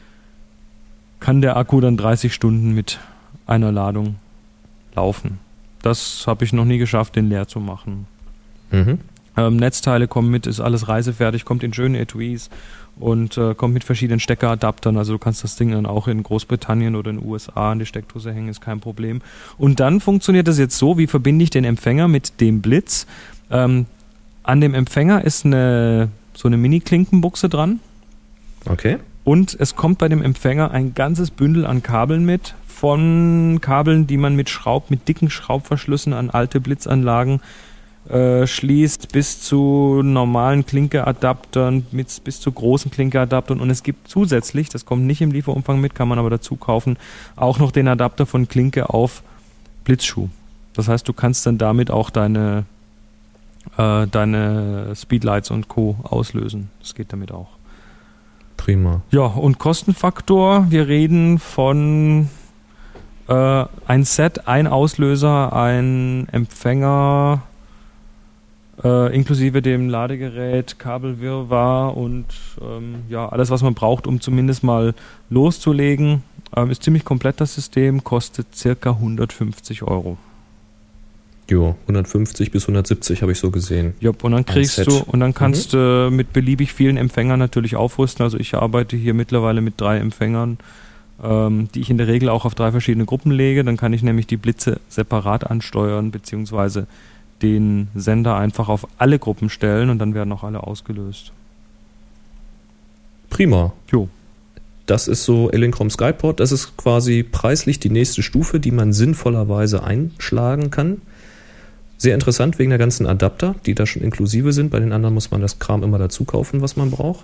kann der Akku dann dreißig Stunden mit einer Ladung laufen. Das habe ich noch nie geschafft, den leer zu machen. Mhm. Ähm, Netzteile kommen mit, ist alles reisefertig, kommt in schönen Etuis und äh, kommt mit verschiedenen Steckeradaptern. Also du kannst das Ding dann auch in Großbritannien oder in den U S A an die Steckdose hängen, ist kein Problem. Und dann funktioniert das jetzt so, wie verbinde ich den Empfänger mit dem Blitz. Ähm, an dem Empfänger ist eine so eine Mini-Klinkenbuchse dran. Okay. Und es kommt bei dem Empfänger ein ganzes Bündel an Kabeln mit, von Kabeln, die man mit Schraub, mit dicken Schraubverschlüssen an alte Blitzanlagen äh, schließt, bis zu normalen Klinkeadaptern, mit, bis zu großen Klinkeadaptern. Und es gibt zusätzlich, das kommt nicht im Lieferumfang mit, kann man aber dazu kaufen, auch noch den Adapter von Klinke auf Blitzschuh. Das heißt, du kannst dann damit auch deine, äh, deine Speedlights und Co. auslösen. Das geht damit auch. Prima. Ja, und Kostenfaktor, wir reden von Äh, ein Set, ein Auslöser, ein Empfänger, äh, inklusive dem Ladegerät, Kabelwirrwarr und ähm, ja, alles, was man braucht, um zumindest mal loszulegen. Ähm, ist ziemlich komplett das System, kostet circa hundertfünfzig Euro. Jo, hundertfünfzig bis hundertsiebzig habe ich so gesehen. Jupp, und dann kriegst du, und dann kannst du mhm. äh, mit beliebig vielen Empfängern natürlich aufrüsten. Also ich arbeite hier mittlerweile mit drei Empfängern, ähm, die ich in der Regel auch auf drei verschiedene Gruppen lege. Dann kann ich nämlich die Blitze separat ansteuern, beziehungsweise den Sender einfach auf alle Gruppen stellen und dann werden auch alle ausgelöst. Prima. Jo. Das ist so Elinchrom Skyport. Das ist quasi preislich die nächste Stufe, die man sinnvollerweise einschlagen kann. Sehr interessant wegen der ganzen Adapter, die da schon inklusive sind. Bei den anderen muss man das Kram immer dazu kaufen, was man braucht.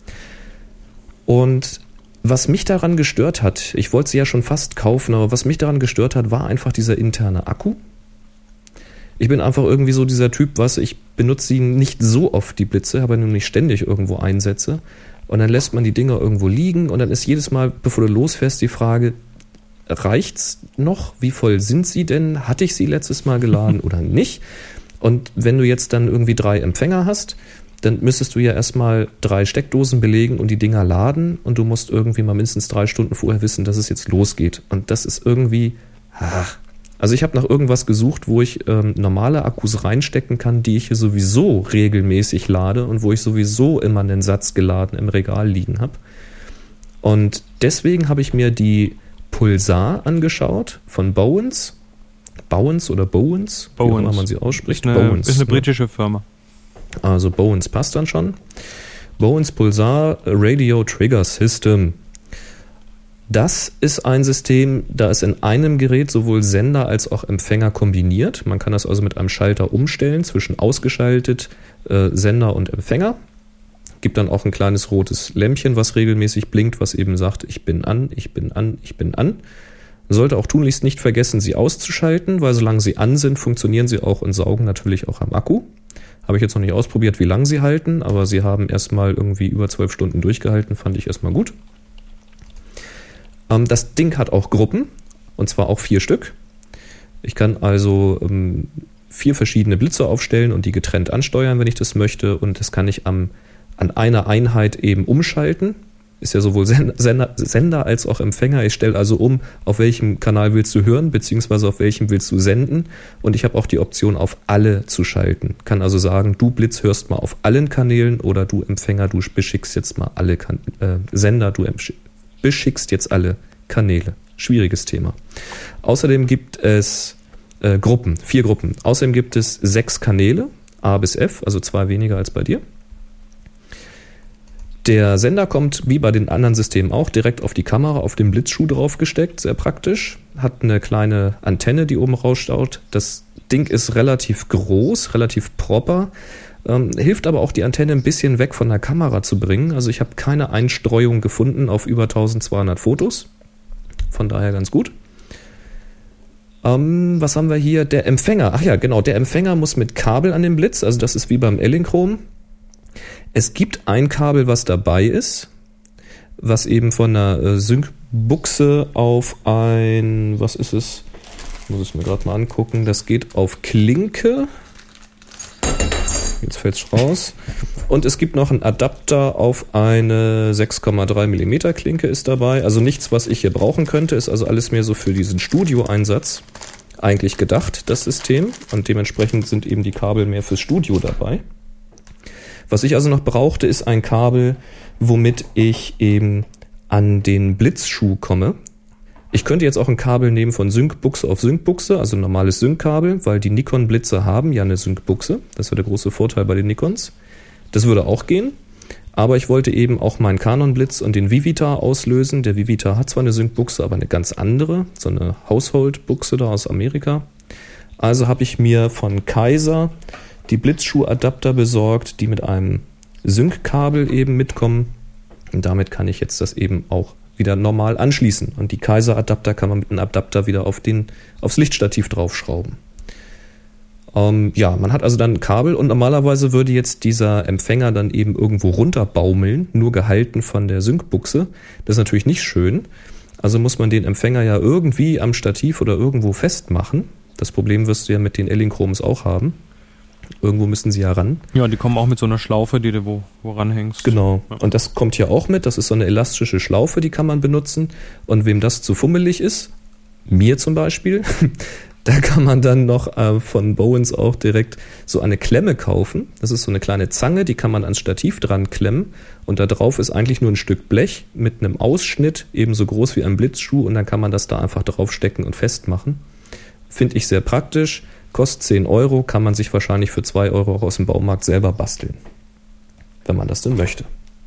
Und was mich daran gestört hat, ich wollte sie ja schon fast kaufen, aber was mich daran gestört hat, war einfach dieser interne Akku. Ich bin einfach irgendwie so dieser Typ, was ich benutze sie nicht so oft, die Blitze, aber nur nicht ständig irgendwo einsetze. Und dann lässt man die Dinger irgendwo liegen und dann ist jedes Mal, bevor du losfährst, die Frage, reicht's noch? Wie voll sind sie denn? Hatte ich sie letztes Mal geladen oder nicht? Und wenn du jetzt dann irgendwie drei Empfänger hast, dann müsstest du ja erstmal drei Steckdosen belegen und die Dinger laden und du musst irgendwie mal mindestens drei Stunden vorher wissen, dass es jetzt losgeht. Und das ist irgendwie, ach. Also ich habe nach irgendwas gesucht, wo ich ähm, normale Akkus reinstecken kann, die ich hier sowieso regelmäßig lade und wo ich sowieso immer einen Satz geladen im Regal liegen habe. Und deswegen habe ich mir die Pulsar angeschaut von Bowens. Bowens oder Bowens, Bowens. wie auch immer man sie ausspricht. Ist eine, Bowens, ist eine ne? britische Firma. Also Bowens passt dann schon. Bowens Pulsar Radio Trigger System. Das ist ein System, da ist in einem Gerät sowohl Sender als auch Empfänger kombiniert. Man kann das also mit einem Schalter umstellen zwischen ausgeschaltet, äh, Sender und Empfänger. Gibt dann auch ein kleines rotes Lämpchen, was regelmäßig blinkt, was eben sagt, ich bin an, ich bin an, ich bin an. Man sollte auch tunlichst nicht vergessen, sie auszuschalten, weil solange sie an sind, funktionieren sie auch und saugen natürlich auch am Akku. Habe ich jetzt noch nicht ausprobiert, wie lange sie halten, aber sie haben erstmal irgendwie über zwölf Stunden durchgehalten, fand ich erstmal gut. Ähm, das Ding hat auch Gruppen, und zwar auch vier Stück. Ich kann also ähm, vier verschiedene Blitze aufstellen und die getrennt ansteuern, wenn ich das möchte, und das kann ich am an einer Einheit eben umschalten. Ist ja sowohl Sender, Sender als auch Empfänger. Ich stelle also um, auf welchem Kanal willst du hören, beziehungsweise auf welchem willst du senden. Und ich habe auch die Option, auf alle zu schalten. Kann also sagen, du Blitz hörst mal auf allen Kanälen oder du Empfänger, du beschickst jetzt mal alle kan- äh, Sender, du beschickst jetzt alle Kanäle. Schwieriges Thema. Außerdem gibt es äh, Gruppen, vier Gruppen. Außerdem gibt es sechs Kanäle, A bis F, also zwei weniger als bei dir. Der Sender kommt, wie bei den anderen Systemen auch, direkt auf die Kamera, auf den Blitzschuh draufgesteckt, sehr praktisch. Hat eine kleine Antenne, die oben rausstaut. Das Ding ist relativ groß, relativ proper, ähm, hilft aber auch, die Antenne ein bisschen weg von der Kamera zu bringen. Also ich habe keine Einstreuung gefunden auf über eintausendzweihundert Fotos. Von daher ganz gut. Ähm, was haben wir hier? Der Empfänger. Ach ja, genau, der Empfänger muss mit Kabel an den Blitz, also das ist wie beim Elinchrom. Es gibt ein Kabel, was dabei ist, was eben von einer äh, Sync-Buchse auf ein, was ist es? Muss ich mir gerade mal angucken. Das geht auf Klinke. Jetzt fällt es raus. Und es gibt noch einen Adapter auf eine sechs Komma drei Millimeter Klinke ist dabei. Also nichts, was ich hier brauchen könnte. Ist also alles mehr so für diesen Studio-Einsatz eigentlich gedacht, das System. Und dementsprechend sind eben die Kabel mehr fürs Studio dabei. Was ich also noch brauchte, ist ein Kabel, womit ich eben an den Blitzschuh komme. Ich könnte jetzt auch ein Kabel nehmen von Sync-Buchse auf Sync-Buchse, also ein normales Sync-Kabel, weil die Nikon-Blitze haben ja eine Sync-Buchse. Das war der große Vorteil bei den Nikons. Das würde auch gehen, aber ich wollte eben auch meinen Canon-Blitz und den Vivitar auslösen. Der Vivitar hat zwar eine Sync-Buchse, aber eine ganz andere, so eine Household-Buchse da aus Amerika. Also habe ich mir von Kaiser die Blitzschuhadapter besorgt, die mit einem Sync-Kabel eben mitkommen. Und damit kann ich jetzt das eben auch wieder normal anschließen. Und die Kaiser-Adapter kann man mit einem Adapter wieder auf den, aufs Lichtstativ draufschrauben. Ähm, ja, man hat also dann ein Kabel und normalerweise würde jetzt dieser Empfänger dann eben irgendwo runterbaumeln, nur gehalten von der Sync-Buchse. Das ist natürlich nicht schön. Also muss man den Empfänger ja irgendwie am Stativ oder irgendwo festmachen. Das Problem wirst du ja mit den Elinchroms auch haben. Irgendwo müssen sie ja ran. Ja, die kommen auch mit so einer Schlaufe, die du wo, wo ranhängst. Genau. Ja. Und das kommt hier auch mit. Das ist so eine elastische Schlaufe, die kann man benutzen. Und wem das zu fummelig ist, mir zum Beispiel, da kann man dann noch äh, von Bowens auch direkt so eine Klemme kaufen. Das ist so eine kleine Zange, die kann man ans Stativ dran klemmen. Und da drauf ist eigentlich nur ein Stück Blech mit einem Ausschnitt, ebenso groß wie ein Blitzschuh. Und dann kann man das da einfach draufstecken und festmachen. Finde ich sehr praktisch. Kostet zehn Euro, kann man sich wahrscheinlich für zwei Euro auch aus dem Baumarkt selber basteln, wenn man das denn möchte.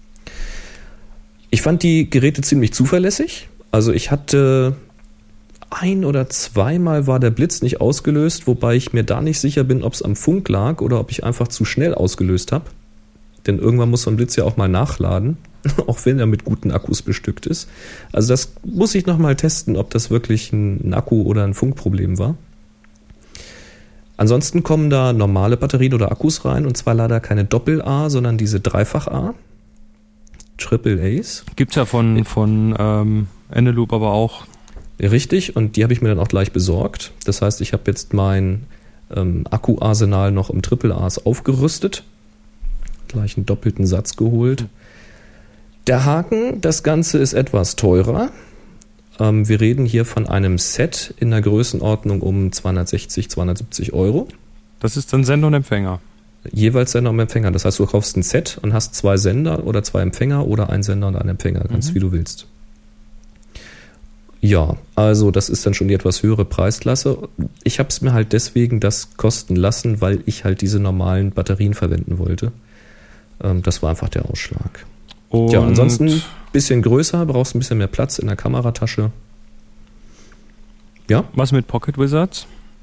Ich fand die Geräte ziemlich zuverlässig. Also ich hatte ein oder zweimal war der Blitz nicht ausgelöst, wobei ich mir da nicht sicher bin, ob es am Funk lag oder ob ich einfach zu schnell ausgelöst habe. Denn irgendwann muss so ein Blitz ja auch mal nachladen, auch wenn er mit guten Akkus bestückt ist. Also das muss ich nochmal testen, ob das wirklich ein Akku- oder ein Funkproblem war. Ansonsten kommen da normale Batterien oder Akkus rein, und zwar leider keine Doppel-A, sondern diese Dreifach-A. Triple A's. Gibt's ja von, von ähm, Eneloop aber auch. Richtig, und die habe ich mir dann auch gleich besorgt. Das heißt, ich habe jetzt mein ähm, Akku-Arsenal noch im Triple A's aufgerüstet. Gleich einen doppelten Satz geholt. Der Haken, das Ganze ist etwas teurer. Ähm, wir reden hier von einem Set in der Größenordnung um zweihundertsechzig, zweihundertsiebzig Euro. Das ist dann Sender und Empfänger. Jeweils Sender und Empfänger. Das heißt, du kaufst ein Set und hast zwei Sender oder zwei Empfänger oder ein Sender und ein Empfänger, ganz mhm. wie du willst. Ja, also das ist dann schon die etwas höhere Preisklasse. Ich habe es mir halt deswegen das kosten lassen, weil ich halt diese normalen Batterien verwenden wollte. Ähm, das war einfach der Ausschlag. Und ja, ansonsten ein bisschen größer, brauchst ein bisschen mehr Platz in der Kameratasche. Ja. Was mit Pocket Wizards?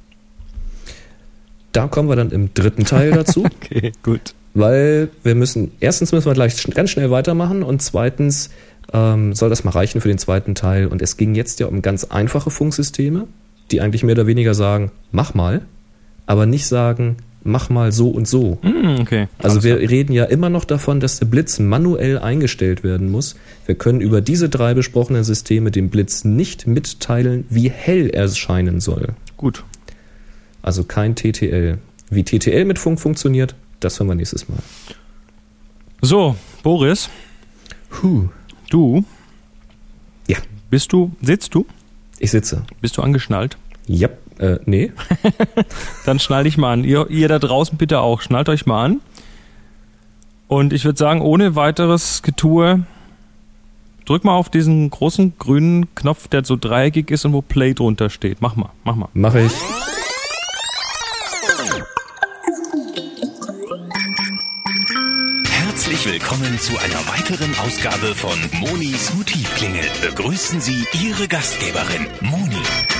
Da kommen wir dann im dritten Teil dazu. Okay, gut. Weil wir müssen, erstens müssen wir gleich ganz schnell weitermachen und zweitens ähm, soll das mal reichen für den zweiten Teil. Und es ging jetzt ja um ganz einfache Funksysteme, die eigentlich mehr oder weniger sagen, mach mal, aber nicht sagen, mach mal so und so. Mm, okay. Also wir reden ja immer noch davon, dass der Blitz manuell eingestellt werden muss. Wir können über diese drei besprochenen Systeme dem Blitz nicht mitteilen, wie hell er scheinen soll. Gut. Also kein T T L. Wie T T L mit Funk funktioniert, das hören wir nächstes Mal. So, Boris. Huh. Du? Ja. Bist du, sitzt du? Ich sitze. Bist du angeschnallt? Ja, äh, nee. Dann schnall dich mal an. Ihr, ihr da draußen bitte auch. Schnallt euch mal an. Und ich würde sagen, ohne weiteres Getue, drück mal auf diesen großen grünen Knopf, der so dreieckig ist und wo Play drunter steht. Mach mal, mach mal. Mach ich. Herzlich willkommen zu einer weiteren Ausgabe von Monis Motivklingel. Begrüßen Sie Ihre Gastgeberin, Moni.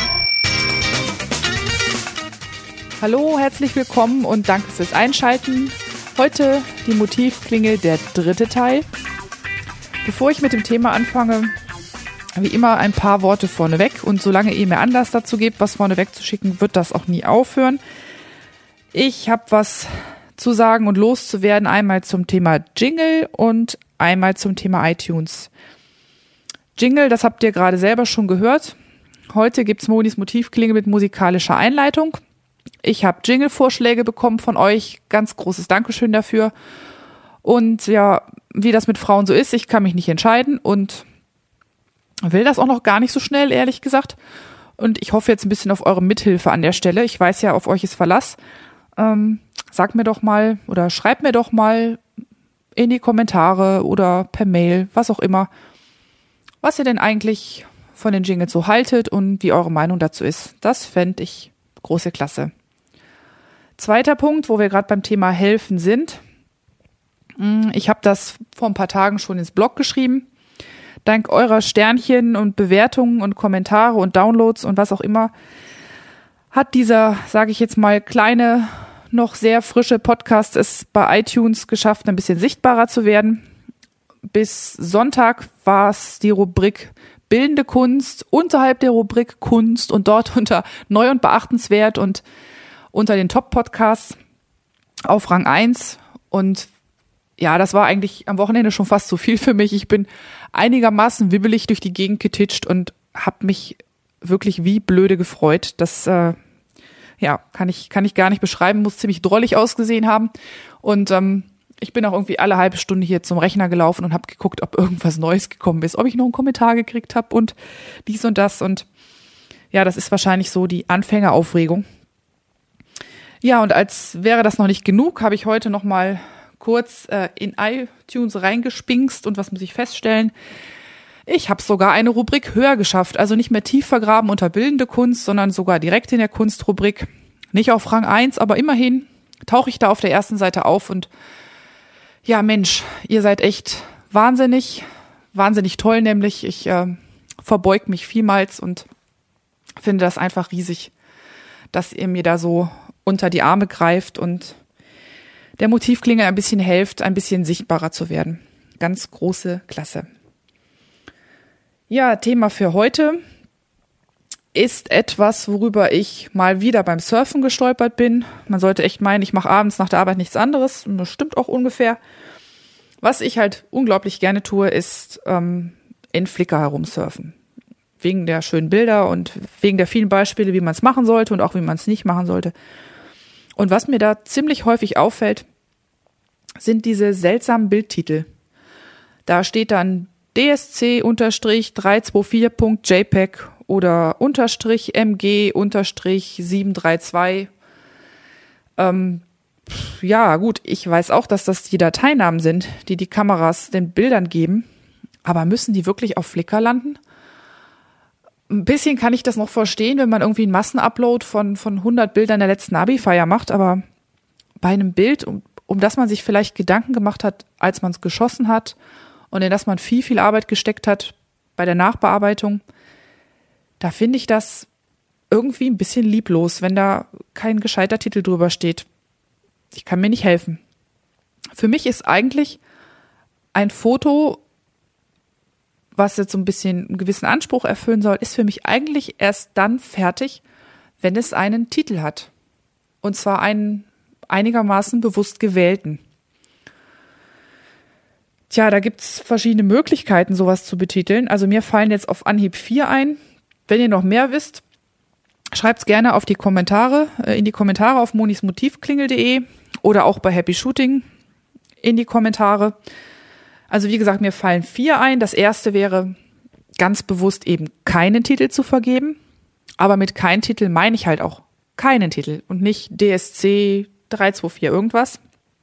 Hallo, herzlich willkommen und danke fürs Einschalten. Heute die Motivklingel, der dritte Teil. Bevor ich mit dem Thema anfange, wie immer ein paar Worte vorneweg. Und solange ihr mir Anlass dazu gebt, was vorneweg zu schicken, wird das auch nie aufhören. Ich habe was zu sagen und loszuwerden, einmal zum Thema Jingle und einmal zum Thema iTunes. Jingle, das habt ihr gerade selber schon gehört. Heute gibt's Monis Motivklingel mit musikalischer Einleitung. Ich habe Jingle-Vorschläge bekommen von euch. Ganz großes Dankeschön dafür. Und ja, wie das mit Frauen so ist, ich kann mich nicht entscheiden und will das auch noch gar nicht so schnell, ehrlich gesagt. Und ich hoffe jetzt ein bisschen auf eure Mithilfe an der Stelle. Ich weiß ja, auf euch ist Verlass. Ähm, sagt mir doch mal oder schreibt mir doch mal in die Kommentare oder per Mail, was auch immer, was ihr denn eigentlich von den Jingles so haltet und wie eure Meinung dazu ist. Das fände ich große Klasse. Zweiter Punkt, wo wir gerade beim Thema Helfen sind. Ich habe das vor ein paar Tagen schon ins Blog geschrieben. Dank eurer Sternchen und Bewertungen und Kommentare und Downloads und was auch immer hat dieser, sage ich jetzt mal, kleine, noch sehr frische Podcast es bei iTunes geschafft, ein bisschen sichtbarer zu werden. Bis Sonntag war es die Rubrik Bildende Kunst unterhalb der Rubrik Kunst und dort unter neu und beachtenswert und unter den Top-Podcasts auf Rang eins. Und ja, das war eigentlich am Wochenende schon fast zu viel für mich. Ich bin einigermaßen wibbelig durch die Gegend getitscht und habe mich wirklich wie blöde gefreut. Das äh, ja, kann ich, kann ich gar nicht beschreiben, muss ziemlich drollig ausgesehen haben. Und ähm, ich bin auch irgendwie alle halbe Stunde hier zum Rechner gelaufen und habe geguckt, ob irgendwas Neues gekommen ist, ob ich noch einen Kommentar gekriegt habe und dies und das. Und ja, das ist wahrscheinlich so die Anfängeraufregung. Ja, und als wäre das noch nicht genug, habe ich heute noch mal kurz äh, in iTunes reingespinkst und was muss ich feststellen? Ich habe sogar eine Rubrik höher geschafft, also nicht mehr tief vergraben unter bildende Kunst, sondern sogar direkt in der Kunstrubrik. Nicht auf Rang eins, aber immerhin tauche ich da auf der ersten Seite auf und ja, Mensch, ihr seid echt wahnsinnig, wahnsinnig toll nämlich. Ich äh, verbeug mich vielmals und finde das einfach riesig, dass ihr mir da so unter die Arme greift und der Motivklinge ein bisschen helft, ein bisschen sichtbarer zu werden. Ganz große Klasse. Ja, Thema für heute ist etwas, worüber ich mal wieder beim Surfen gestolpert bin. Man sollte echt meinen, ich mache abends nach der Arbeit nichts anderes. Das stimmt auch ungefähr. Was ich halt unglaublich gerne tue, ist ähm, in Flickr herumsurfen. Wegen der schönen Bilder und wegen der vielen Beispiele, wie man es machen sollte und auch wie man es nicht machen sollte. Und was mir da ziemlich häufig auffällt, sind diese seltsamen Bildtitel. Da steht dann D S C drei zwei vier Punkt J P E G oder unterstrich M G unterstrich sieben drei zwei. Ähm, ja, gut, ich weiß auch, dass das die Dateinamen sind, die die Kameras den Bildern geben. Aber müssen die wirklich auf Flickr landen? Ein bisschen kann ich das noch verstehen, wenn man irgendwie einen Massenupload von, von hundert Bildern der letzten Abi-Feier macht. Aber bei einem Bild, um, um das man sich vielleicht Gedanken gemacht hat, als man es geschossen hat, und in das man viel, viel Arbeit gesteckt hat bei der Nachbearbeitung, da finde ich das irgendwie ein bisschen lieblos, wenn da kein gescheiter Titel drüber steht. Ich kann mir nicht helfen. Für mich ist eigentlich ein Foto, was jetzt so ein bisschen einen gewissen Anspruch erfüllen soll, ist für mich eigentlich erst dann fertig, wenn es einen Titel hat. Und zwar einen einigermaßen bewusst gewählten. Tja, da gibt's verschiedene Möglichkeiten, sowas zu betiteln. Also mir fallen jetzt auf Anhieb vier ein. Wenn ihr noch mehr wisst, schreibt's gerne auf die Kommentare, äh, in die Kommentare auf monismotivklingel punkt de oder auch bei Happy Shooting in die Kommentare. Also wie gesagt, mir fallen vier ein. Das erste wäre ganz bewusst eben keinen Titel zu vergeben. Aber mit kein Titel meine ich halt auch keinen Titel und nicht D S C drei zwei vier irgendwas.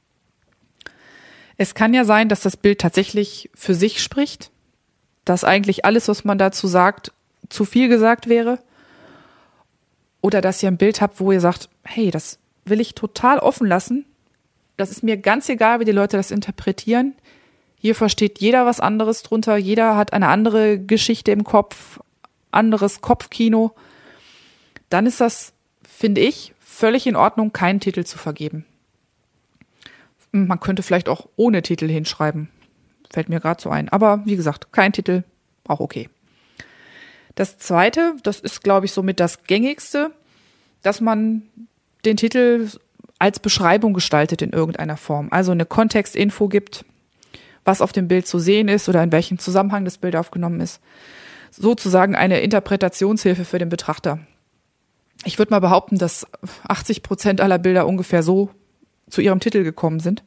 Es kann ja sein, dass das Bild tatsächlich für sich spricht, dass eigentlich alles, was man dazu sagt, zu viel gesagt wäre. Oder dass ihr ein Bild habt, wo ihr sagt, hey, das will ich total offen lassen. Das ist mir ganz egal, wie die Leute das interpretieren. Hier versteht jeder was anderes drunter. Jeder hat eine andere Geschichte im Kopf, anderes Kopfkino. Dann ist das, finde ich, völlig in Ordnung, keinen Titel zu vergeben. Man könnte vielleicht auch ohne Titel hinschreiben. Fällt mir gerade so ein. Aber wie gesagt, kein Titel, auch okay. Das Zweite, das ist, glaube ich, somit das Gängigste, dass man den Titel als Beschreibung gestaltet in irgendeiner Form. Also eine Kontextinfo gibt, was auf dem Bild zu sehen ist oder in welchem Zusammenhang das Bild aufgenommen ist. Sozusagen eine Interpretationshilfe für den Betrachter. Ich würde mal behaupten, dass achtzig Prozent aller Bilder ungefähr so zu ihrem Titel gekommen sind.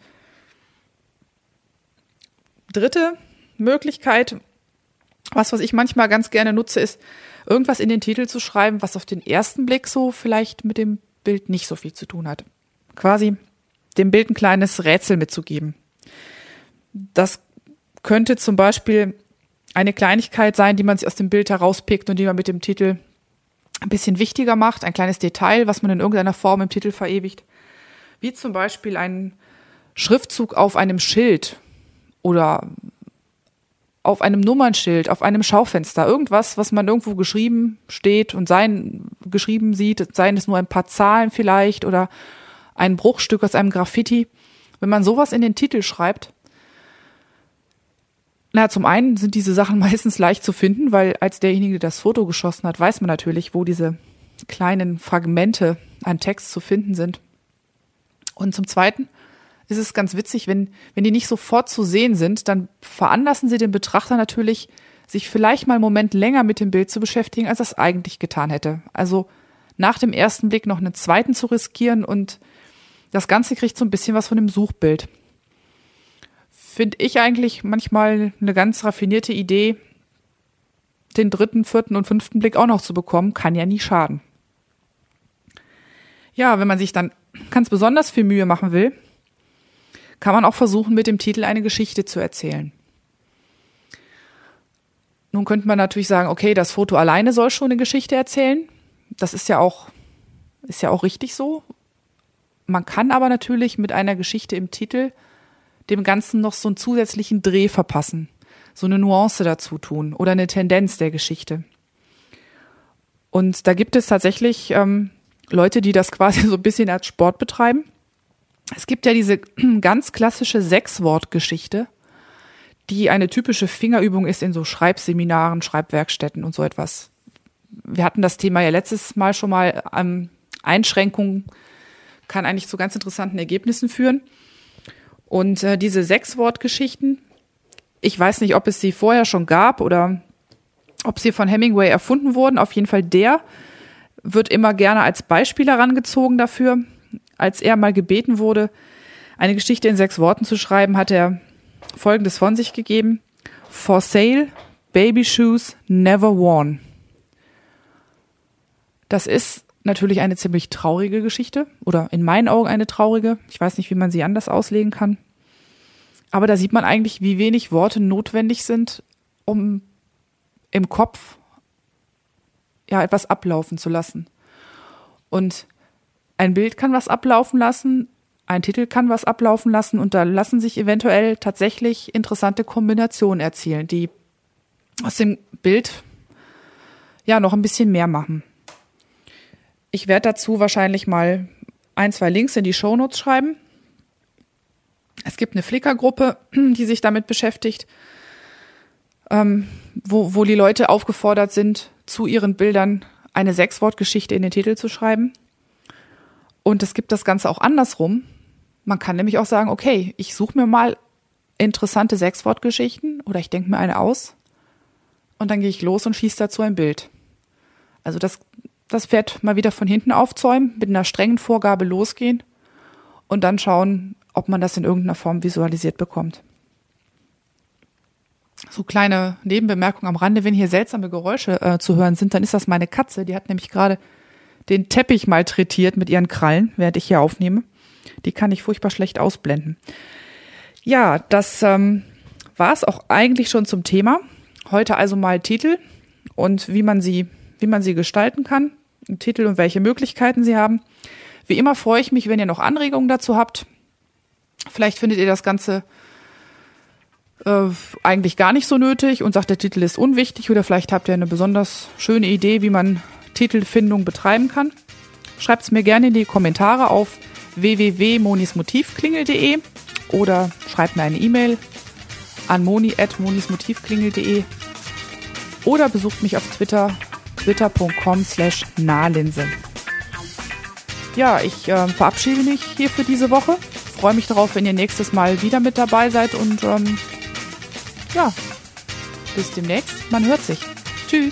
Dritte Möglichkeit, was, was ich manchmal ganz gerne nutze, ist, irgendwas in den Titel zu schreiben, was auf den ersten Blick so vielleicht mit dem Bild nicht so viel zu tun hat. Quasi dem Bild ein kleines Rätsel mitzugeben. Das könnte zum Beispiel eine Kleinigkeit sein, die man sich aus dem Bild herauspickt und die man mit dem Titel ein bisschen wichtiger macht, ein kleines Detail, was man in irgendeiner Form im Titel verewigt. Wie zum Beispiel ein Schriftzug auf einem Schild oder auf einem Nummernschild, auf einem Schaufenster. Irgendwas, was man irgendwo geschrieben steht und sein geschrieben sieht, seien es nur ein paar Zahlen vielleicht oder ein Bruchstück aus einem Graffiti. Wenn man sowas in den Titel schreibt, na, zum einen sind diese Sachen meistens leicht zu finden, weil als derjenige, der das Foto geschossen hat, weiß man natürlich, wo diese kleinen Fragmente an Text zu finden sind. Und zum Zweiten ist es ganz witzig, wenn, wenn die nicht sofort zu sehen sind, dann veranlassen sie den Betrachter natürlich, sich vielleicht mal einen Moment länger mit dem Bild zu beschäftigen, als er es eigentlich getan hätte. Also nach dem ersten Blick noch einen zweiten zu riskieren und das Ganze kriegt so ein bisschen was von dem Suchbild. Finde ich eigentlich manchmal eine ganz raffinierte Idee, den dritten, vierten und fünften Blick auch noch zu bekommen, kann ja nie schaden. Ja, wenn man sich dann ganz besonders viel Mühe machen will, kann man auch versuchen, mit dem Titel eine Geschichte zu erzählen. Nun könnte man natürlich sagen, okay, das Foto alleine soll schon eine Geschichte erzählen. Das ist ja auch, ist ja auch richtig so. Man kann aber natürlich mit einer Geschichte im Titel dem Ganzen noch so einen zusätzlichen Dreh verpassen, so eine Nuance dazu tun oder eine Tendenz der Geschichte. Und da gibt es tatsächlich ähm, Leute, die das quasi so ein bisschen als Sport betreiben. Es gibt ja diese ganz klassische Sechs-Wort-Geschichte, die eine typische Fingerübung ist in so Schreibseminaren, Schreibwerkstätten und so etwas. Wir hatten das Thema ja letztes Mal schon mal, ähm, Einschränkungen kann eigentlich zu ganz interessanten Ergebnissen führen. Und äh, diese Sechs-Wort-Geschichten, ich weiß nicht, ob es sie vorher schon gab oder ob sie von Hemingway erfunden wurden. Auf jeden Fall der wird immer gerne als Beispiel herangezogen dafür. Als er mal gebeten wurde, eine Geschichte in sechs Worten zu schreiben, hat er Folgendes von sich gegeben. For sale, baby shoes never worn. Das ist natürlich eine ziemlich traurige Geschichte oder in meinen Augen eine traurige. Ich weiß nicht, wie man sie anders auslegen kann. Aber da sieht man eigentlich, wie wenig Worte notwendig sind, um im Kopf ja etwas ablaufen zu lassen. Und ein Bild kann was ablaufen lassen, ein Titel kann was ablaufen lassen und da lassen sich eventuell tatsächlich interessante Kombinationen erzielen, die aus dem Bild ja noch ein bisschen mehr machen. Ich werde dazu wahrscheinlich mal ein, zwei Links in die Shownotes schreiben. Es gibt eine Flickr-Gruppe, die sich damit beschäftigt, ähm, wo, wo die Leute aufgefordert sind, zu ihren Bildern eine Sechs-Wort-Geschichte in den Titel zu schreiben. Und es gibt das Ganze auch andersrum. Man kann nämlich auch sagen, okay, ich suche mir mal interessante Sechs-Wort-Geschichten oder ich denke mir eine aus und dann gehe ich los und schieße dazu ein Bild. Also das, das Pferd mal wieder von hinten aufzäumen, mit einer strengen Vorgabe losgehen und dann schauen, ob man das in irgendeiner Form visualisiert bekommt. So kleine Nebenbemerkung am Rande, wenn hier seltsame Geräusche äh, zu hören sind, dann ist das meine Katze. Die hat nämlich gerade den Teppich malträtiert mit ihren Krallen, während ich hier aufnehme. Die kann ich furchtbar schlecht ausblenden. Ja, das ähm, war es auch eigentlich schon zum Thema. Heute also mal Titel und wie man sie, wie man sie gestalten kann. Titel und welche Möglichkeiten sie haben. Wie immer freue ich mich, wenn ihr noch Anregungen dazu habt. Vielleicht findet ihr das Ganze äh, eigentlich gar nicht so nötig und sagt, der Titel ist unwichtig oder vielleicht habt ihr eine besonders schöne Idee, wie man Titelfindung betreiben kann. Schreibt es mir gerne in die Kommentare auf w w w punkt monis motivklingel punkt de oder schreibt mir eine E-Mail an moni at monis motivklingel punkt de oder besucht mich auf Twitter, twitter punkt com slash nahlinse. Ja, ich äh, verabschiede mich hier für diese Woche. Freue mich darauf, wenn ihr nächstes Mal wieder mit dabei seid und ähm, ja, bis demnächst. Man hört sich. Tschüss.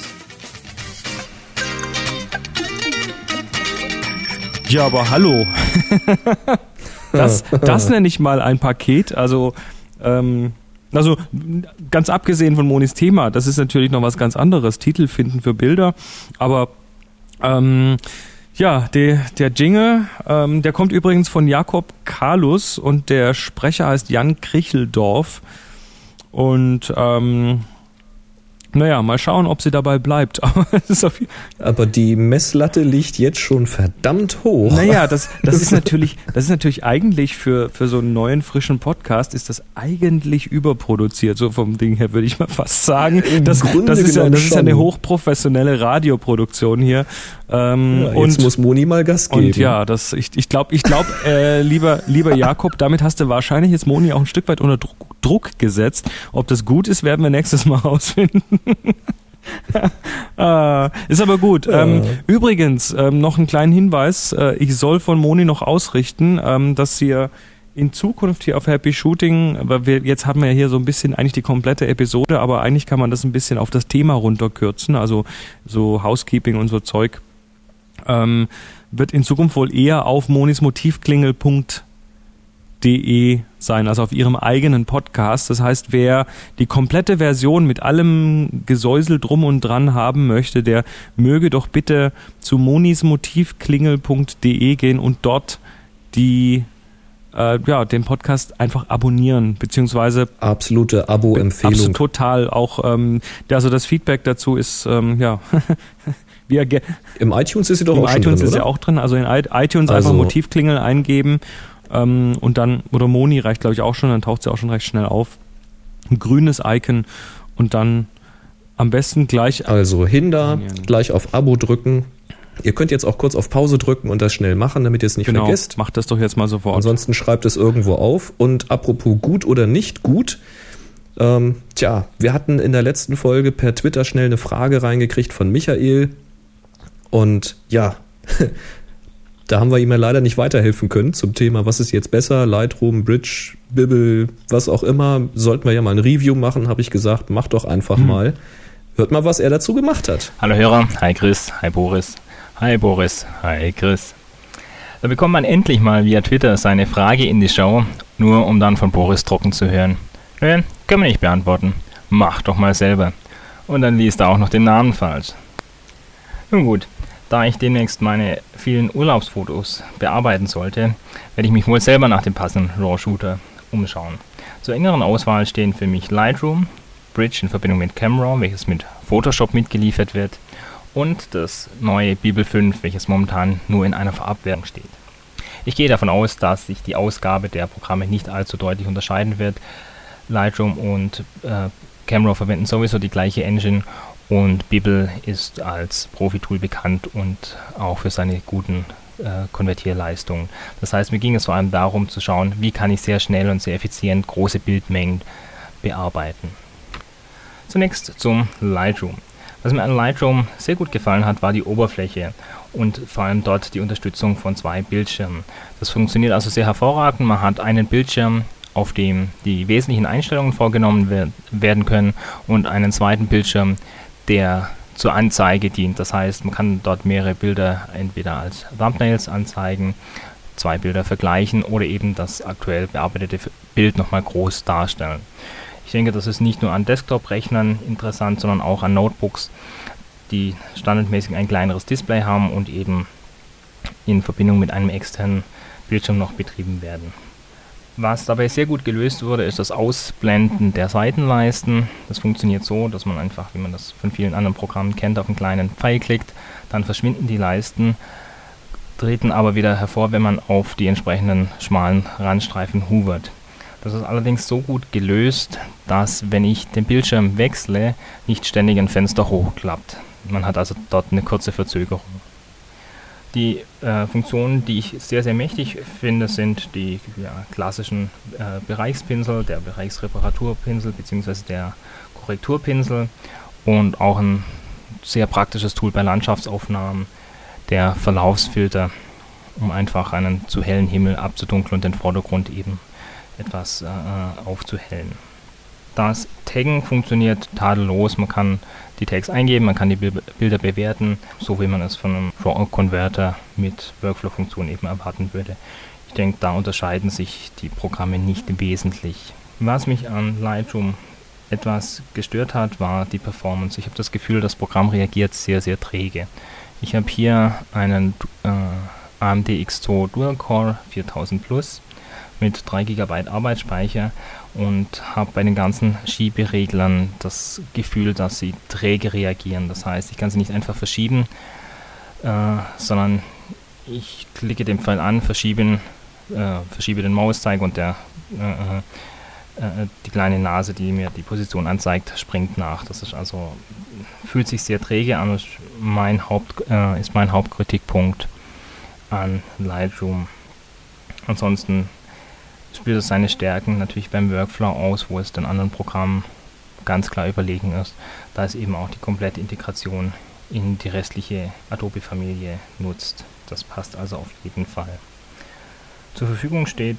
Ja, aber hallo. das, das nenne ich mal ein Paket. Also, ähm, also ganz abgesehen von Monis Thema, das ist natürlich noch was ganz anderes. Titel finden für Bilder. Aber ähm, ja, der, der Jingle, ähm, der kommt übrigens von Jakob Kalus und der Sprecher heißt Jan Kricheldorf. Und ähm, naja, mal schauen, ob sie dabei bleibt. Aber, das ist auf Aber die Messlatte liegt jetzt schon verdammt hoch. Naja, das, das ist natürlich, das ist natürlich eigentlich für, für so einen neuen, frischen Podcast ist das eigentlich überproduziert. So vom Ding her würde ich mal fast sagen. Das, das, ist, ja, das ist ja eine hochprofessionelle Radioproduktion hier. Ähm, ja, jetzt und, muss Moni mal Gas geben. Und ja, das, ich, ich glaube, ich glaub, äh, lieber, lieber Jakob, damit hast du wahrscheinlich jetzt Moni auch ein Stück weit unter Druck, Druck gesetzt. Ob das gut ist, werden wir nächstes Mal rausfinden. ah, ist aber gut. Ja. Ähm, übrigens, ähm, noch einen kleinen Hinweis. Äh, ich soll von Moni noch ausrichten, ähm, dass ihr in Zukunft hier auf Happy Shooting, weil wir jetzt haben wir ja hier so ein bisschen eigentlich die komplette Episode, aber eigentlich kann man das ein bisschen auf das Thema runterkürzen, also so Housekeeping und so Zeug, ähm, wird in Zukunft wohl eher auf monismotivklingel punkt de sein, also auf ihrem eigenen Podcast. Das heißt, wer die komplette Version mit allem Gesäusel drum und dran haben möchte, der möge doch bitte zu monismotivklingel punkt de gehen und dort die äh, ja, den Podcast einfach abonnieren, beziehungsweise absolute Abo-Empfehlung. Absolut, total. Auch ähm, also das Feedback dazu ist ähm, ja wie er ge- im iTunes ist sie doch im auch schon iTunes drin, ist oder? ja auch drin. Also in iTunes Also- einfach Motivklingel eingeben ähm, und dann, oder Moni reicht glaube ich auch schon, dann taucht sie auch schon recht schnell auf. Ein grünes Icon und dann am besten gleich Also Hinder, abonnieren. gleich auf Abo drücken. Ihr könnt jetzt auch kurz auf Pause drücken und das schnell machen, damit ihr es nicht genau, vergesst. macht das doch jetzt mal sofort. Ansonsten schreibt es irgendwo auf. Und apropos gut oder nicht gut, ähm, tja, wir hatten in der letzten Folge per Twitter schnell eine Frage reingekriegt von Michael. Und ja, da haben wir ihm ja leider nicht weiterhelfen können zum Thema, was ist jetzt besser, Lightroom, Bridge, Bibble, was auch immer. Sollten wir ja mal ein Review machen, habe ich gesagt, mach doch einfach Mhm. mal. Hört mal, was er dazu gemacht hat. Hallo Hörer, hi Chris, hi Boris, hi Boris, hi Chris. Da bekommt man endlich mal via Twitter seine Frage in die Show, nur um dann von Boris trocken zu hören. Nö, können wir nicht beantworten. Mach doch mal selber. Und dann liest er auch noch den Namen falsch. Nun gut, da ich demnächst meine vielen Urlaubsfotos bearbeiten sollte, werde ich mich wohl selber nach dem passenden RAW-Shooter umschauen. Zur engeren Auswahl stehen für mich Lightroom, Bridge in Verbindung mit Camera, welches mit Photoshop mitgeliefert wird, und das neue Bibble fünf, welches momentan nur in einer Verabwertung steht. Ich gehe davon aus, dass sich die Ausgabe der Programme nicht allzu deutlich unterscheiden wird. Lightroom und äh, Camera verwenden sowieso die gleiche Engine und Bibble ist als Profi-Tool bekannt und auch für seine guten äh, Konvertierleistungen. Das heißt, mir ging es vor allem darum zu schauen, wie kann ich sehr schnell und sehr effizient große Bildmengen bearbeiten. Zunächst zum Lightroom. Was mir an Lightroom sehr gut gefallen hat, war die Oberfläche und vor allem dort die Unterstützung von zwei Bildschirmen. Das funktioniert also sehr hervorragend. Man hat einen Bildschirm, auf dem die wesentlichen Einstellungen vorgenommen wer- werden können und einen zweiten Bildschirm, der zur Anzeige dient. Das heißt, man kann dort mehrere Bilder entweder als Thumbnails anzeigen, zwei Bilder vergleichen oder eben das aktuell bearbeitete Bild nochmal groß darstellen. Ich denke, das ist nicht nur an Desktop-Rechnern interessant, sondern auch an Notebooks, die standardmäßig ein kleineres Display haben und eben in Verbindung mit einem externen Bildschirm noch betrieben werden. Was dabei sehr gut gelöst wurde, ist das Ausblenden der Seitenleisten. Das funktioniert so, dass man einfach, wie man das von vielen anderen Programmen kennt, auf einen kleinen Pfeil klickt, dann verschwinden die Leisten, treten aber wieder hervor, wenn man auf die entsprechenden schmalen Randstreifen hovert. Das ist allerdings so gut gelöst, dass, wenn ich den Bildschirm wechsle, nicht ständig ein Fenster hochklappt. Man hat also dort eine kurze Verzögerung. Die äh, Funktionen, die ich sehr, sehr mächtig finde, sind die ja, klassischen äh, Bereichspinsel, der Bereichsreparaturpinsel bzw. der Korrekturpinsel und auch ein sehr praktisches Tool bei Landschaftsaufnahmen, der Verlaufsfilter, um einfach einen zu hellen Himmel abzudunkeln und den Vordergrund eben etwas äh, aufzuhellen. Das Taggen funktioniert tadellos. Man kann die Tags eingeben, man kann die Bil- Bilder bewerten, so wie man es von einem RAW-Converter mit Workflow-Funktion eben erwarten würde. Ich denke, da unterscheiden sich die Programme nicht wesentlich. Was mich an Lightroom etwas gestört hat, war die Performance. Ich habe das Gefühl, das Programm reagiert sehr, sehr träge. Ich habe hier einen äh, A M D X zwei Dual Core viertausend Plus mit drei Gigabyte Arbeitsspeicher und habe bei den ganzen Schiebereglern das Gefühl, dass sie träge reagieren. Das heißt, ich kann sie nicht einfach verschieben, äh, sondern ich klicke den Pfeil an, verschieben, äh, verschiebe den Mauszeiger und der, äh, äh, die kleine Nase, die mir die Position anzeigt, springt nach. Das ist also, fühlt sich sehr träge an, ist mein, Haupt, äh, ist mein Hauptkritikpunkt an Lightroom. Ansonsten spielt es seine Stärken natürlich beim Workflow aus, wo es den anderen Programmen ganz klar überlegen ist, da es eben auch die komplette Integration in die restliche Adobe-Familie nutzt. Das passt also auf jeden Fall. Zur Verfügung steht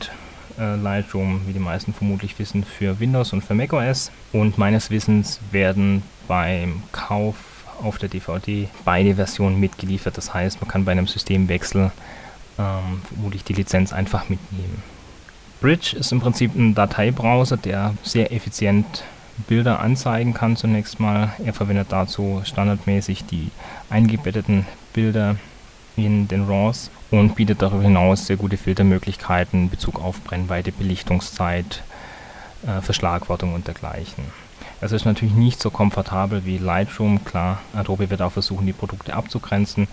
äh, Lightroom, wie die meisten vermutlich wissen, für Windows und für macOS. Und meines Wissens werden beim Kauf auf der D V D beide Versionen mitgeliefert. Das heißt, man kann bei einem Systemwechsel ähm, vermutlich die Lizenz einfach mitnehmen. Bridge ist im Prinzip ein Dateibrowser, der sehr effizient Bilder anzeigen kann zunächst mal. Er verwendet dazu standardmäßig die eingebetteten Bilder in den RAWs und bietet darüber hinaus sehr gute Filtermöglichkeiten in Bezug auf Brennweite, Belichtungszeit, äh, Verschlagwortung und dergleichen. Es ist natürlich nicht so komfortabel wie Lightroom, klar, Adobe wird auch versuchen, die Produkte abzugrenzen,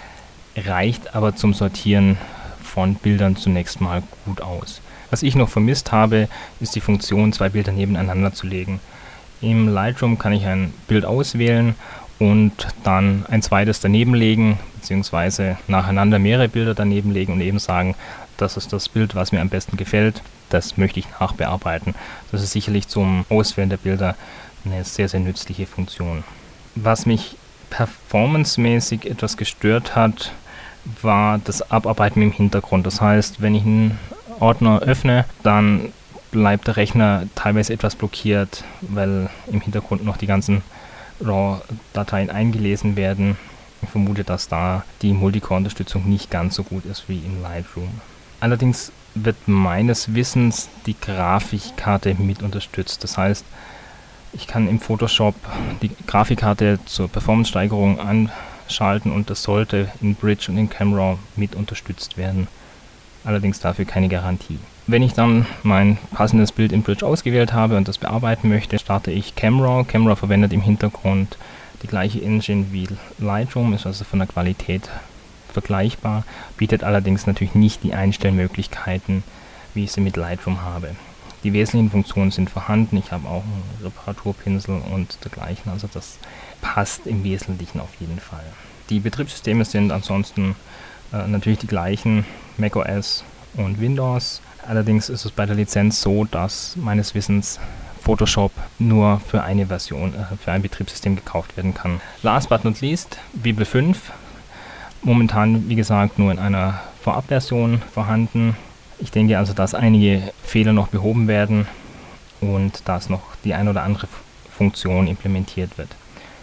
reicht aber zum Sortieren von Bildern zunächst mal gut aus. Was ich noch vermisst habe, ist die Funktion, zwei Bilder nebeneinander zu legen. Im Lightroom kann ich ein Bild auswählen und dann ein zweites daneben legen, beziehungsweise nacheinander mehrere Bilder daneben legen und eben sagen, das ist das Bild, was mir am besten gefällt, das möchte ich nachbearbeiten. Das ist sicherlich zum Auswählen der Bilder eine sehr, sehr nützliche Funktion. Was mich performancemäßig etwas gestört hat, war das Abarbeiten im Hintergrund. Das heißt, wenn ich einen Ordner öffne, dann bleibt der Rechner teilweise etwas blockiert, weil im Hintergrund noch die ganzen RAW-Dateien eingelesen werden. Ich vermute, dass da die Multicore-Unterstützung nicht ganz so gut ist wie in Lightroom. Allerdings wird meines Wissens die Grafikkarte mit unterstützt. Das heißt, ich kann im Photoshop die Grafikkarte zur Performance-Steigerung anschalten und das sollte in Bridge und in Camera mit unterstützt werden. Allerdings dafür keine Garantie. Wenn ich dann mein passendes Bild in Bridge ausgewählt habe und das bearbeiten möchte, starte ich Camera. Camera verwendet im Hintergrund die gleiche Engine wie Lightroom, ist also von der Qualität vergleichbar, bietet allerdings natürlich nicht die Einstellmöglichkeiten, wie ich sie mit Lightroom habe. Die wesentlichen Funktionen sind vorhanden, ich habe auch einen Reparaturpinsel und dergleichen, also das passt im Wesentlichen auf jeden Fall. Die Betriebssysteme sind ansonsten äh, natürlich die gleichen, macOS und Windows. Allerdings ist es bei der Lizenz so, dass meines Wissens Photoshop nur für eine Version, äh, für ein Betriebssystem gekauft werden kann. Last but not least, Bibel fünf. Momentan, wie gesagt, nur in einer Vorabversion vorhanden. Ich denke also, dass einige Fehler noch behoben werden und dass noch die ein oder andere Funktion implementiert wird.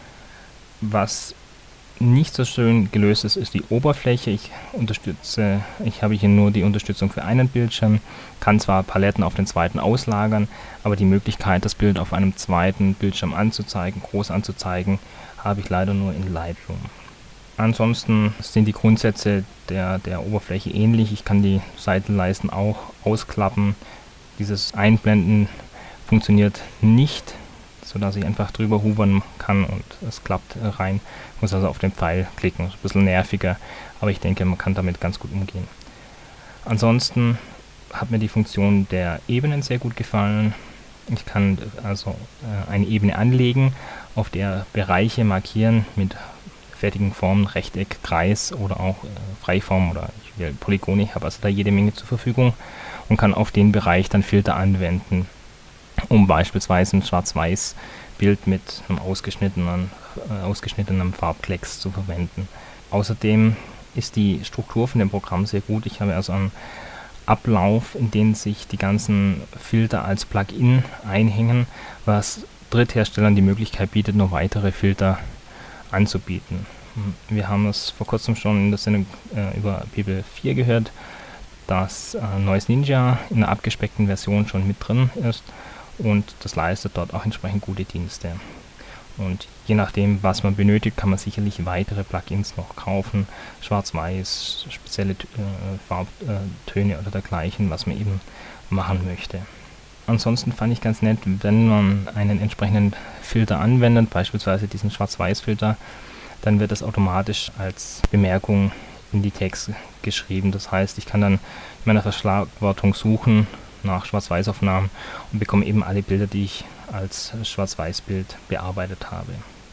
Was nicht so schön gelöst ist, ist die Oberfläche. Ich unterstütze, ich habe hier nur die Unterstützung für einen Bildschirm, kann zwar Paletten auf den zweiten auslagern, aber die Möglichkeit, das Bild auf einem zweiten Bildschirm anzuzeigen, groß anzuzeigen, habe ich leider nur in Lightroom. Ansonsten sind die Grundsätze der, der Oberfläche ähnlich. Ich kann die Seitenleisten auch ausklappen. Dieses Einblenden funktioniert nicht, sodass ich einfach drüber hovern kann und es klappt rein. Ich muss also auf den Pfeil klicken. Das ist ein bisschen nerviger, aber ich denke, man kann damit ganz gut umgehen. Ansonsten hat mir die Funktion der Ebenen sehr gut gefallen. Ich kann also äh, eine Ebene anlegen, auf der Bereiche markieren mit fertigen Formen, Rechteck, Kreis oder auch äh, Freiform oder ich will Polygone. Ich habe also da jede Menge zur Verfügung und kann auf den Bereich dann Filter anwenden, um beispielsweise ein Schwarz-Weiß-Bild mit einem ausgeschnittenen, äh, ausgeschnittenen Farbklecks zu verwenden. Außerdem ist die Struktur von dem Programm sehr gut. Ich habe also einen Ablauf, in dem sich die ganzen Filter als Plugin einhängen, was Drittherstellern die Möglichkeit bietet, noch weitere Filter anzubieten. Wir haben es vor kurzem schon in der Sendung äh, über Bibel vier gehört, dass äh, Noise Ninja in einer abgespeckten Version schon mit drin ist und das leistet dort auch entsprechend gute Dienste. Und je nachdem, was man benötigt, kann man sicherlich weitere Plugins noch kaufen, schwarz-weiß, spezielle äh, Farbtöne oder dergleichen, was man eben machen möchte. Ansonsten fand ich ganz nett, wenn man einen entsprechenden Filter anwendet, beispielsweise diesen Schwarz-Weiß-Filter, dann wird das automatisch als Bemerkung in die Text geschrieben. Das heißt, ich kann dann in meiner Verschlagwortung suchen nach Schwarz-Weiß-Aufnahmen und bekomme eben alle Bilder, die ich als Schwarz-Weiß-Bild bearbeitet habe.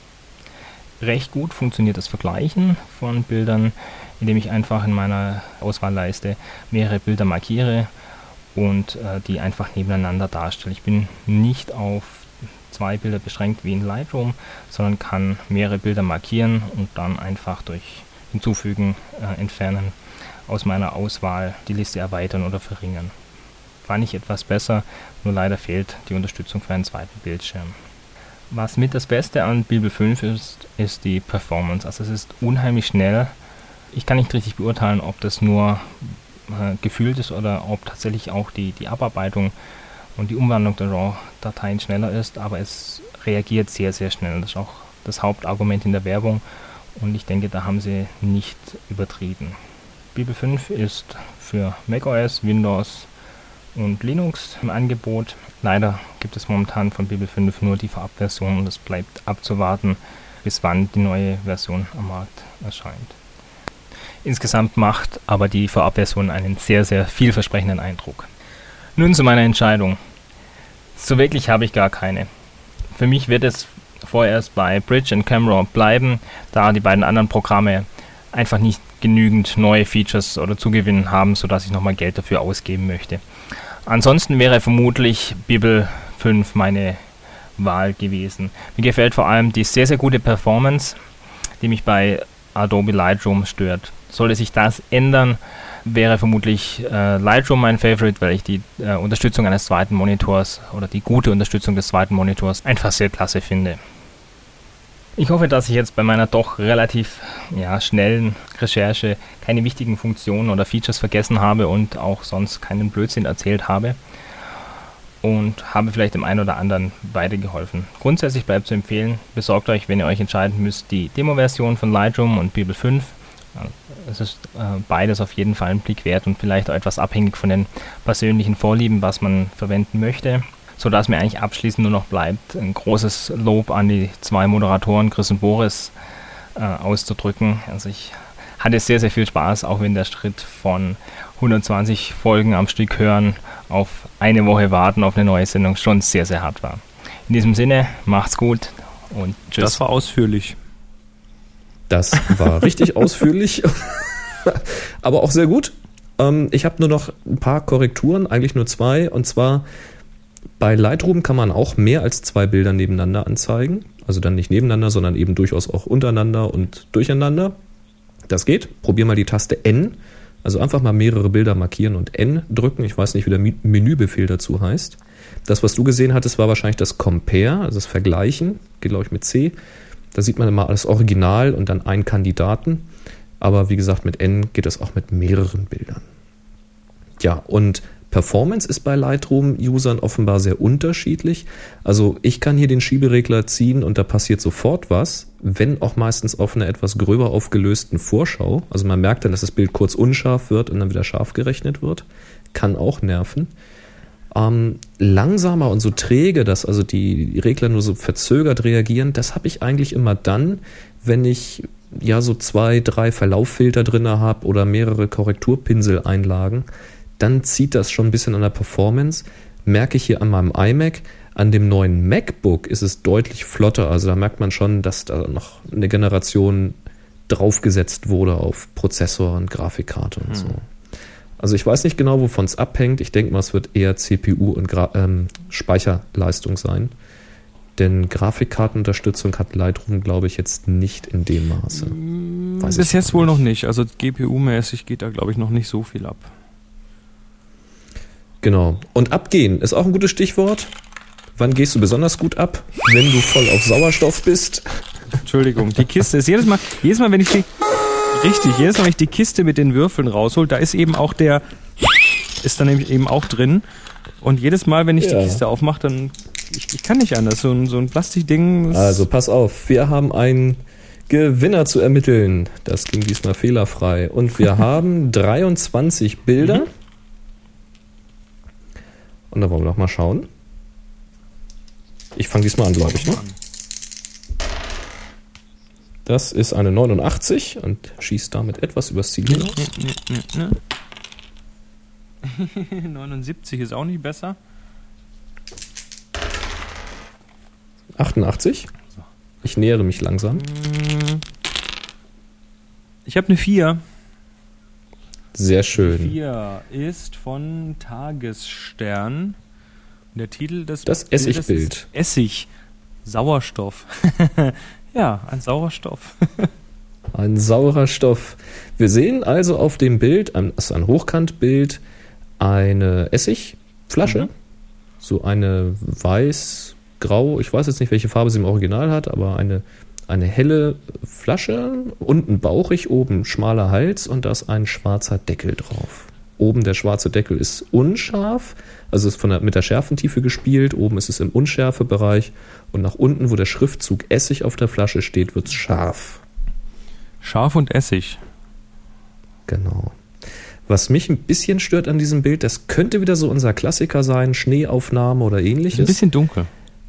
Recht gut funktioniert das Vergleichen von Bildern, indem ich einfach in meiner Auswahlleiste mehrere Bilder markiere und äh, die einfach nebeneinander darstelle. Ich bin nicht auf zwei Bilder beschränkt wie in Lightroom, sondern kann mehrere Bilder markieren und dann einfach durch Hinzufügen, äh, Entfernen aus meiner Auswahl die Liste erweitern oder verringern. fand ich etwas besser, nur leider fehlt die Unterstützung für einen zweiten Bildschirm. Was mit das Beste an Bibel fünf ist, ist die Performance. Also es ist unheimlich schnell. Ich kann nicht richtig beurteilen, ob das nur äh, gefühlt ist oder ob tatsächlich auch die, die Abarbeitung und die Umwandlung der RAW-Dateien schneller ist, aber es reagiert sehr, sehr schnell. Das ist auch das Hauptargument in der Werbung und ich denke, da haben sie nicht übertrieben. Bibel fünf ist für macOS, Windows und Linux im Angebot. Leider gibt es momentan von Bibel fünf nur die Vorabversion und es bleibt abzuwarten, bis wann die neue Version am Markt erscheint. Insgesamt macht aber die Vorabversion einen sehr, sehr vielversprechenden Eindruck. Nun zu meiner Entscheidung. So wirklich habe ich gar keine. Für mich wird es vorerst bei Bridge und Camera bleiben, da die beiden anderen Programme einfach nicht genügend neue Features oder Zugewinnen haben, sodass ich nochmal Geld dafür ausgeben möchte. Ansonsten wäre vermutlich Bibel fünf meine Wahl gewesen. Mir gefällt vor allem die sehr, sehr gute Performance, die mich bei Adobe Lightroom stört. Sollte sich das ändern, wäre vermutlich äh, Lightroom mein Favorite, weil ich die äh, Unterstützung eines zweiten Monitors oder die gute Unterstützung des zweiten Monitors einfach sehr klasse finde. Ich hoffe, dass ich jetzt bei meiner doch relativ ja, schnellen Recherche keine wichtigen Funktionen oder Features vergessen habe und auch sonst keinen Blödsinn erzählt habe und habe vielleicht dem einen oder anderen weitergeholfen. Grundsätzlich bleibt zu empfehlen, besorgt euch, wenn ihr euch entscheiden müsst, die Demo-Version von Lightroom und Bibel fünf. Es ist äh, beides auf jeden Fall einen Blick wert und vielleicht auch etwas abhängig von den persönlichen Vorlieben, was man verwenden möchte. Sodass mir eigentlich abschließend nur noch bleibt, ein großes Lob an die zwei Moderatoren, Chris und Boris, äh, auszudrücken. Also ich hatte sehr, sehr viel Spaß, auch wenn der Schritt von hundertzwanzig Folgen am Stück hören auf eine Woche warten auf eine neue Sendung schon sehr, sehr hart war. In diesem Sinne, macht's gut und tschüss. Das war ausführlich. Das war richtig ausführlich, aber auch sehr gut. Ähm, ich habe nur noch ein paar Korrekturen, eigentlich nur zwei, und zwar bei Lightroom kann man auch mehr als zwei Bilder nebeneinander anzeigen. Also dann nicht nebeneinander, sondern eben durchaus auch untereinander und durcheinander. Das geht. Probier mal die Taste N. Also einfach mal mehrere Bilder markieren und N drücken. Ich weiß nicht, wie der Menübefehl dazu heißt. Das, was du gesehen hattest, war wahrscheinlich das Compare, also das Vergleichen. Geht, glaube ich, mit C. Da sieht man immer das Original und dann einen Kandidaten. Aber wie gesagt, mit N geht es auch mit mehreren Bildern. Ja, und Performance ist bei Lightroom-Usern offenbar sehr unterschiedlich. Also ich kann hier den Schieberegler ziehen und da passiert sofort was, wenn auch meistens auf einer etwas gröber aufgelösten Vorschau. Also man merkt dann, dass das Bild kurz unscharf wird und dann wieder scharf gerechnet wird. Kann auch nerven. Ähm, langsamer und so träge, dass also die, die Regler nur so verzögert reagieren, das habe ich eigentlich immer dann, wenn ich ja so zwei, drei Verlauffilter drin habe oder mehrere Korrekturpinseleinlagen. Dann zieht das schon ein bisschen an der Performance. Merke ich hier an meinem iMac. An dem neuen MacBook ist es deutlich flotter. Also da merkt man schon, dass da noch eine Generation draufgesetzt wurde auf Prozessor und Grafikkarte und hm. so. Also ich weiß nicht genau, wovon es abhängt. Ich denke mal, es wird eher C P U und Gra- ähm, Speicherleistung sein. Denn Grafikkartenunterstützung hat Lightroom, glaube ich, jetzt nicht in dem Maße. Weiß Bis jetzt wohl noch nicht. Also G P U-mäßig geht da, glaube ich, noch nicht so viel ab. Genau. Und abgehen ist auch ein gutes Stichwort. Wann gehst du besonders gut ab? Wenn du voll auf Sauerstoff bist. Entschuldigung, die Kiste ist jedes Mal, jedes Mal, wenn ich die, richtig, jedes Mal, wenn ich die Kiste mit den Würfeln raushol, da ist eben auch der, ist dann eben auch drin. Und jedes Mal, wenn ich ja. die Kiste aufmache, dann, ich, ich kann nicht anders. So ein, so ein Plastikding. Also pass auf, wir haben einen Gewinner zu ermitteln. Das ging diesmal fehlerfrei. Und wir haben dreiundzwanzig Bilder. Mhm. Und da wollen wir doch mal schauen. Ich fange diesmal an, glaube ich. Ne? Das ist eine neunundachtzig und schießt damit etwas übers Ziel hinaus. Ne, ne, ne. neunundsiebzig ist auch nicht besser. achtundachtzig. Ich nähere mich langsam. Ich habe eine vier. Sehr schön. vier ist von Tagesstern. Der Titel des Das Essigbild. Essig. Sauerstoff. Ja, ein Sauerstoff. Ein saurer Stoff. Wir sehen also auf dem Bild, das ist ein Hochkantbild, eine Essig, Flasche. Mhm. So eine weiß-grau, ich weiß jetzt nicht, welche Farbe sie im Original hat, aber eine, eine helle Flasche, unten bauchig, oben schmaler Hals und da ist ein schwarzer Deckel drauf. Oben der schwarze Deckel ist unscharf, also ist von der, mit der Schärfentiefe gespielt, oben ist es im Unschärfebereich und nach unten, wo der Schriftzug Essig auf der Flasche steht, wird es scharf. Scharf und Essig. Genau. Was mich ein bisschen stört an diesem Bild, das könnte wieder so unser Klassiker sein, Schneeaufnahme oder ähnliches. Ein bisschen dunkel.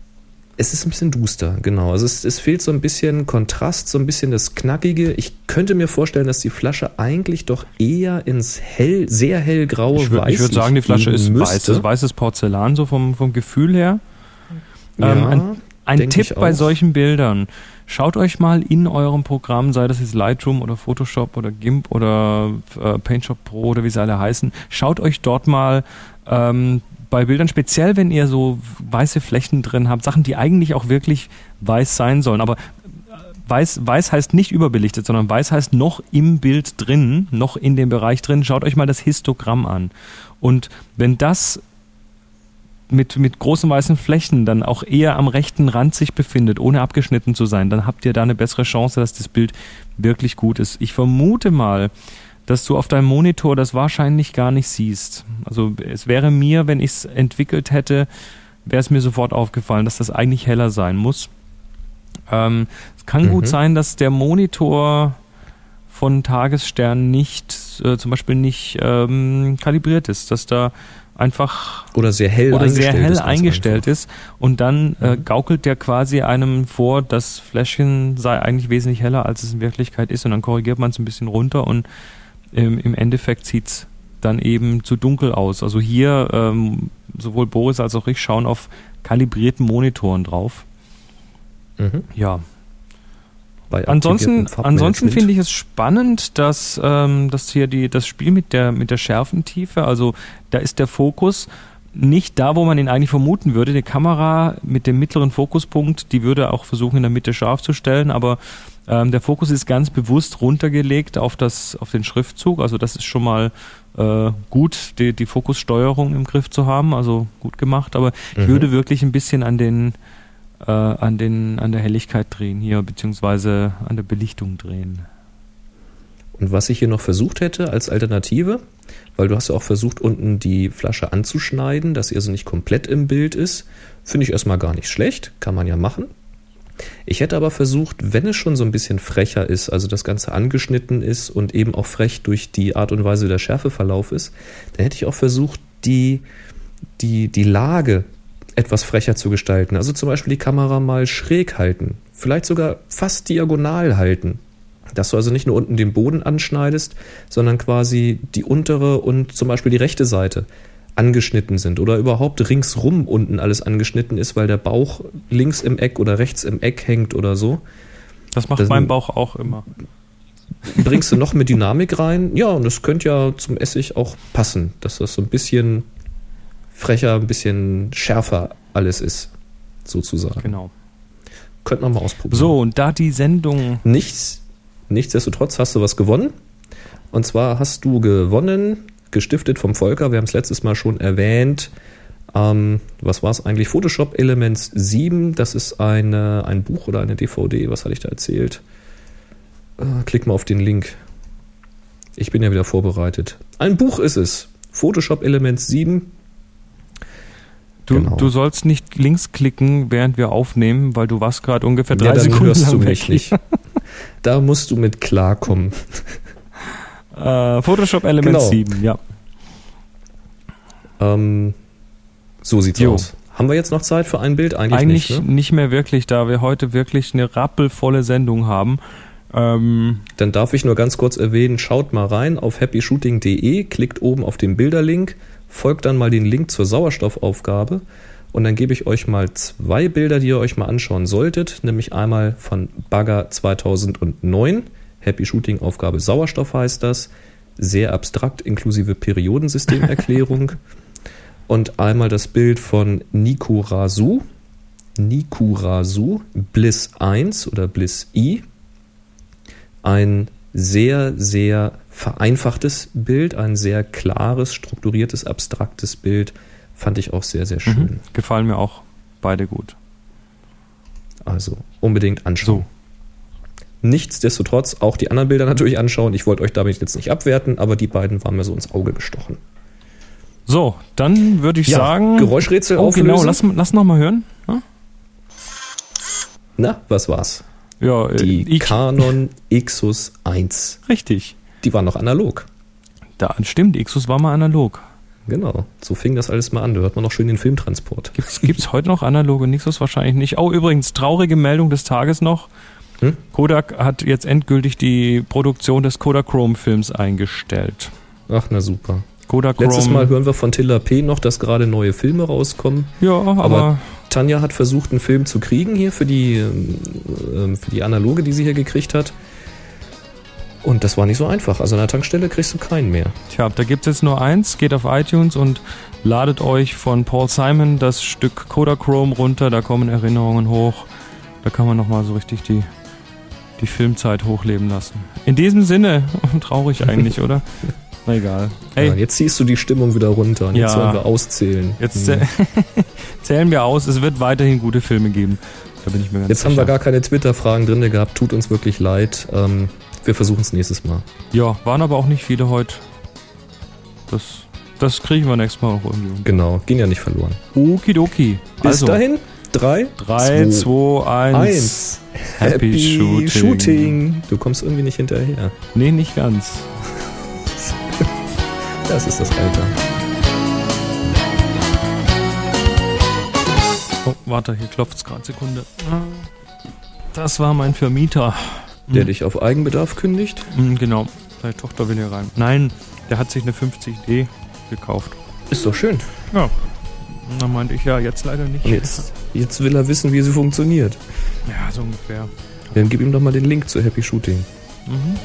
Es ist ein bisschen duster, genau. Also es, es fehlt so ein bisschen Kontrast, so ein bisschen das Knackige. Ich könnte mir vorstellen, dass die Flasche eigentlich doch eher ins hell, sehr hellgraue Ich würde Weiß würd sagen, die Flasche ist müsste. weiß, weißes Porzellan, so vom, vom Gefühl her. Ja, ähm, ein ein denk Tipp ich bei auch. solchen Bildern. Schaut euch mal in eurem Programm, sei das jetzt Lightroom oder Photoshop oder GIMP oder äh, PaintShop Pro oder wie sie alle heißen, schaut euch dort mal ähm, bei Bildern, speziell wenn ihr so weiße Flächen drin habt, Sachen, die eigentlich auch wirklich weiß sein sollen, aber weiß, weiß heißt nicht überbelichtet, sondern weiß heißt noch im Bild drin, noch in dem Bereich drin, schaut euch mal das Histogramm an. Und wenn das mit, mit großen weißen Flächen dann auch eher am rechten Rand sich befindet, ohne abgeschnitten zu sein, dann habt ihr da eine bessere Chance, dass das Bild wirklich gut ist. Ich vermute mal, dass du auf deinem Monitor das wahrscheinlich gar nicht siehst. Also es wäre mir, wenn ich es entwickelt hätte, wäre es mir sofort aufgefallen, dass das eigentlich heller sein muss. Ähm, es kann Mhm. gut sein, dass der Monitor von Tagesstern nicht, äh, zum Beispiel nicht ähm, kalibriert ist, dass da einfach Oder sehr hell oder eingestellt sehr hell ist, ganz eingestellt einfach. ist und dann äh, gaukelt der quasi einem vor, das Fläschchen sei eigentlich wesentlich heller, als es in Wirklichkeit ist und dann korrigiert man es ein bisschen runter und ähm, im Endeffekt sieht es dann eben zu dunkel aus. Also hier ähm, sowohl Boris als auch ich schauen auf kalibrierten Monitoren drauf. Mhm. Ja, Bei ansonsten, aktiviertem ansonsten Farbmanagement. finde ich es spannend, dass, ähm, dass hier die, das Spiel mit der, mit der Schärfentiefe, also da ist der Fokus nicht da, wo man ihn eigentlich vermuten würde. Die Kamera mit dem mittleren Fokuspunkt, die würde auch versuchen, in der Mitte scharf zu stellen, aber ähm, der Fokus ist ganz bewusst runtergelegt auf, das, auf den Schriftzug. Also das ist schon mal äh, gut, die, die Fokussteuerung im Griff zu haben, also gut gemacht. Aber ich Mhm. würde wirklich ein bisschen an den äh, an den an der Helligkeit drehen hier, beziehungsweise an der Belichtung drehen. Und was ich hier noch versucht hätte als Alternative, weil du hast ja auch versucht, unten die Flasche anzuschneiden, dass sie also nicht komplett im Bild ist, finde ich erstmal gar nicht schlecht, kann man ja machen. Ich hätte aber versucht, wenn es schon so ein bisschen frecher ist, also das Ganze angeschnitten ist und eben auch frech durch die Art und Weise, wie der Schärfeverlauf ist, dann hätte ich auch versucht, die, die, die Lage etwas frecher zu gestalten. Also zum Beispiel die Kamera mal schräg halten, vielleicht sogar fast diagonal halten. Dass du also nicht nur unten den Boden anschneidest, sondern quasi die untere und zum Beispiel die rechte Seite angeschnitten sind oder überhaupt ringsrum unten alles angeschnitten ist, weil der Bauch links im Eck oder rechts im Eck hängt oder so. Das macht Das- mein Bauch auch immer. Bringst du noch mehr Dynamik rein? Ja, und das könnte ja zum Essig auch passen, dass das so ein bisschen frecher, ein bisschen schärfer alles ist, sozusagen. Genau. Könnte man mal ausprobieren. So, und da die Sendung Nichts, nichtsdestotrotz hast du was gewonnen. Und zwar hast du gewonnen, gestiftet vom Volker, wir haben es letztes Mal schon erwähnt. Ähm, was war es eigentlich? Photoshop Elements sieben, das ist eine, ein Buch oder eine D V D, was hatte ich da erzählt? Äh, klick mal auf den Link. Ich bin ja wieder vorbereitet. Ein Buch ist es. Photoshop Elements sieben. Du, Genau. du sollst nicht links klicken, während wir aufnehmen, weil du warst gerade ungefähr drei Ja, dann Sekunden hörst du lang mich weg. nicht. Da musst du mit klarkommen. Äh, Photoshop Elements Genau. sieben, ja. Ähm, so sieht's Jo. aus. Haben wir jetzt noch Zeit für ein Bild? Eigentlich, Eigentlich nicht, nicht, ne? mehr wirklich, da wir heute wirklich eine rappelvolle Sendung haben. Ähm, Dann darf ich nur ganz kurz erwähnen, schaut mal rein auf happy shooting punkt de, klickt oben auf den Bilderlink, folgt dann mal den Link zur Sauerstoffaufgabe und dann gebe ich euch mal zwei Bilder, die ihr euch mal anschauen solltet, nämlich einmal von Bagger zweitausendneun, Happy Shooting Aufgabe Sauerstoff heißt das, sehr abstrakt inklusive Periodensystemerklärung und einmal das Bild von Nikurasu, Nikurasu Bliss eins oder Bliss I, ein sehr, sehr vereinfachtes Bild, ein sehr klares, strukturiertes, abstraktes Bild Fand ich auch sehr, sehr schön. Mhm. Gefallen mir auch beide gut. Also unbedingt anschauen. So. Nichtsdestotrotz auch die anderen Bilder natürlich anschauen. Ich wollte euch damit jetzt nicht abwerten, aber die beiden waren mir so ins Auge gestochen. So, dann würde ich ja, sagen... Geräuschrätsel oh, auflösen. Genau, lass, lass noch mal hören. Ja? Na, was war's? Ja, die ich, Canon Ixus eins. Richtig. Die war noch analog. Da, stimmt, Ixus war mal analog. Genau, so fing das alles mal an. Da hört man noch schön den Filmtransport. Gibt's, gibt's heute noch analoge Nixus? Wahrscheinlich nicht. Oh, übrigens, traurige Meldung des Tages noch. Hm? Kodak hat jetzt endgültig die Produktion des Kodachrome-Films eingestellt. Ach, na super. Kodachrome. Letztes Mal hören wir von Tiller P. noch, dass gerade neue Filme rauskommen. Ja, aber, aber Tanja hat versucht, einen Film zu kriegen hier für die, äh, für die Analoge, die sie hier gekriegt hat. Und das war nicht so einfach. Also an der Tankstelle kriegst du keinen mehr. Tja, da gibt es jetzt nur eins. Geht auf iTunes und ladet euch von Paul Simon das Stück Kodachrome runter. Da kommen Erinnerungen hoch. Da kann man nochmal so richtig die, die Filmzeit hochleben lassen. In diesem Sinne, traurig eigentlich, oder? Na egal. Hey. Ja, jetzt ziehst du die Stimmung wieder runter. Und jetzt ja. sollen wir auszählen. Jetzt hm. zählen wir aus. Es wird weiterhin gute Filme geben. Da bin ich mir ganz Jetzt sicher. haben wir gar keine Twitter-Fragen drin gehabt. Tut uns wirklich leid. Ähm, wir versuchen es nächstes Mal. Ja, waren aber auch nicht viele heute. Das, das kriegen wir nächstes Mal auch irgendwie. Genau, ging ja nicht verloren. Okidoki. Bis also, dahin. drei, zwei, eins. Happy, Happy Shooting. Shooting. Du kommst irgendwie nicht hinterher. Nee, nicht ganz. Das ist das Alter. Oh, warte, hier klopft's gerade. Sekunde. Das war mein Vermieter. Der hm. dich auf Eigenbedarf kündigt? Hm, genau. Seine Tochter will hier rein. Nein, der hat sich eine fünfzig D gekauft. Ist doch schön. Ja. Da meinte ich ja, jetzt leider nicht. Und jetzt, jetzt will er wissen, wie sie funktioniert. Ja, so ungefähr. Dann gib ihm doch mal den Link zu Happy Shooting. Mhm.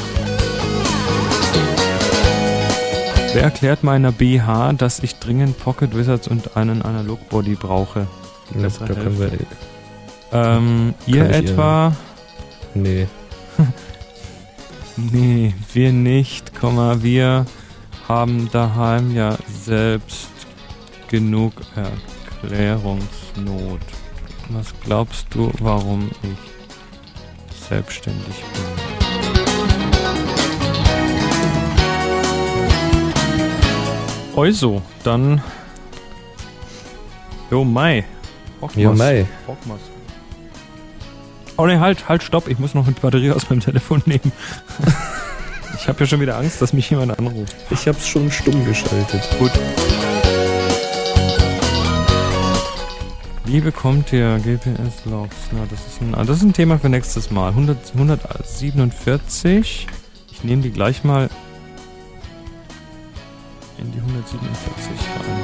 Wer erklärt meiner B H, dass ich dringend Pocket Wizards und einen Analog-Body brauche? Ja, da können wir, ähm, ihr etwa? Ihr. Nee. Nee, wir nicht, Komma, wir haben daheim ja selbst genug Erklärungsnot. Was glaubst du, warum ich selbstständig bin? Also, dann. Jo, Mai. Jo, Mai. Oh ne, halt, halt, stopp. Ich muss noch eine Batterie aus meinem Telefon nehmen. Ich habe ja schon wieder Angst, dass mich jemand anruft. Ich hab's schon stumm geschaltet. Gut. Wie bekommt ihr G P S-Logs? Na, das ist ein, das ist ein Thema für nächstes Mal. hundert, hundertsiebenundvierzig. Ich nehme die gleich mal in die hundertsiebenundvierzig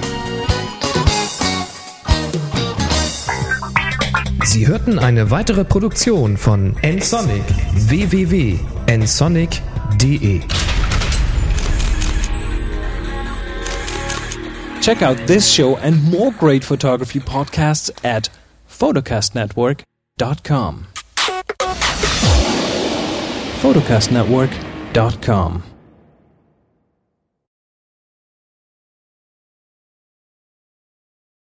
rein. Sie hörten eine weitere Produktion von nsonic. w w w punkt nsonic punkt d e. Check out this show and more great photography podcasts at photocast network dot com. photocast network dot com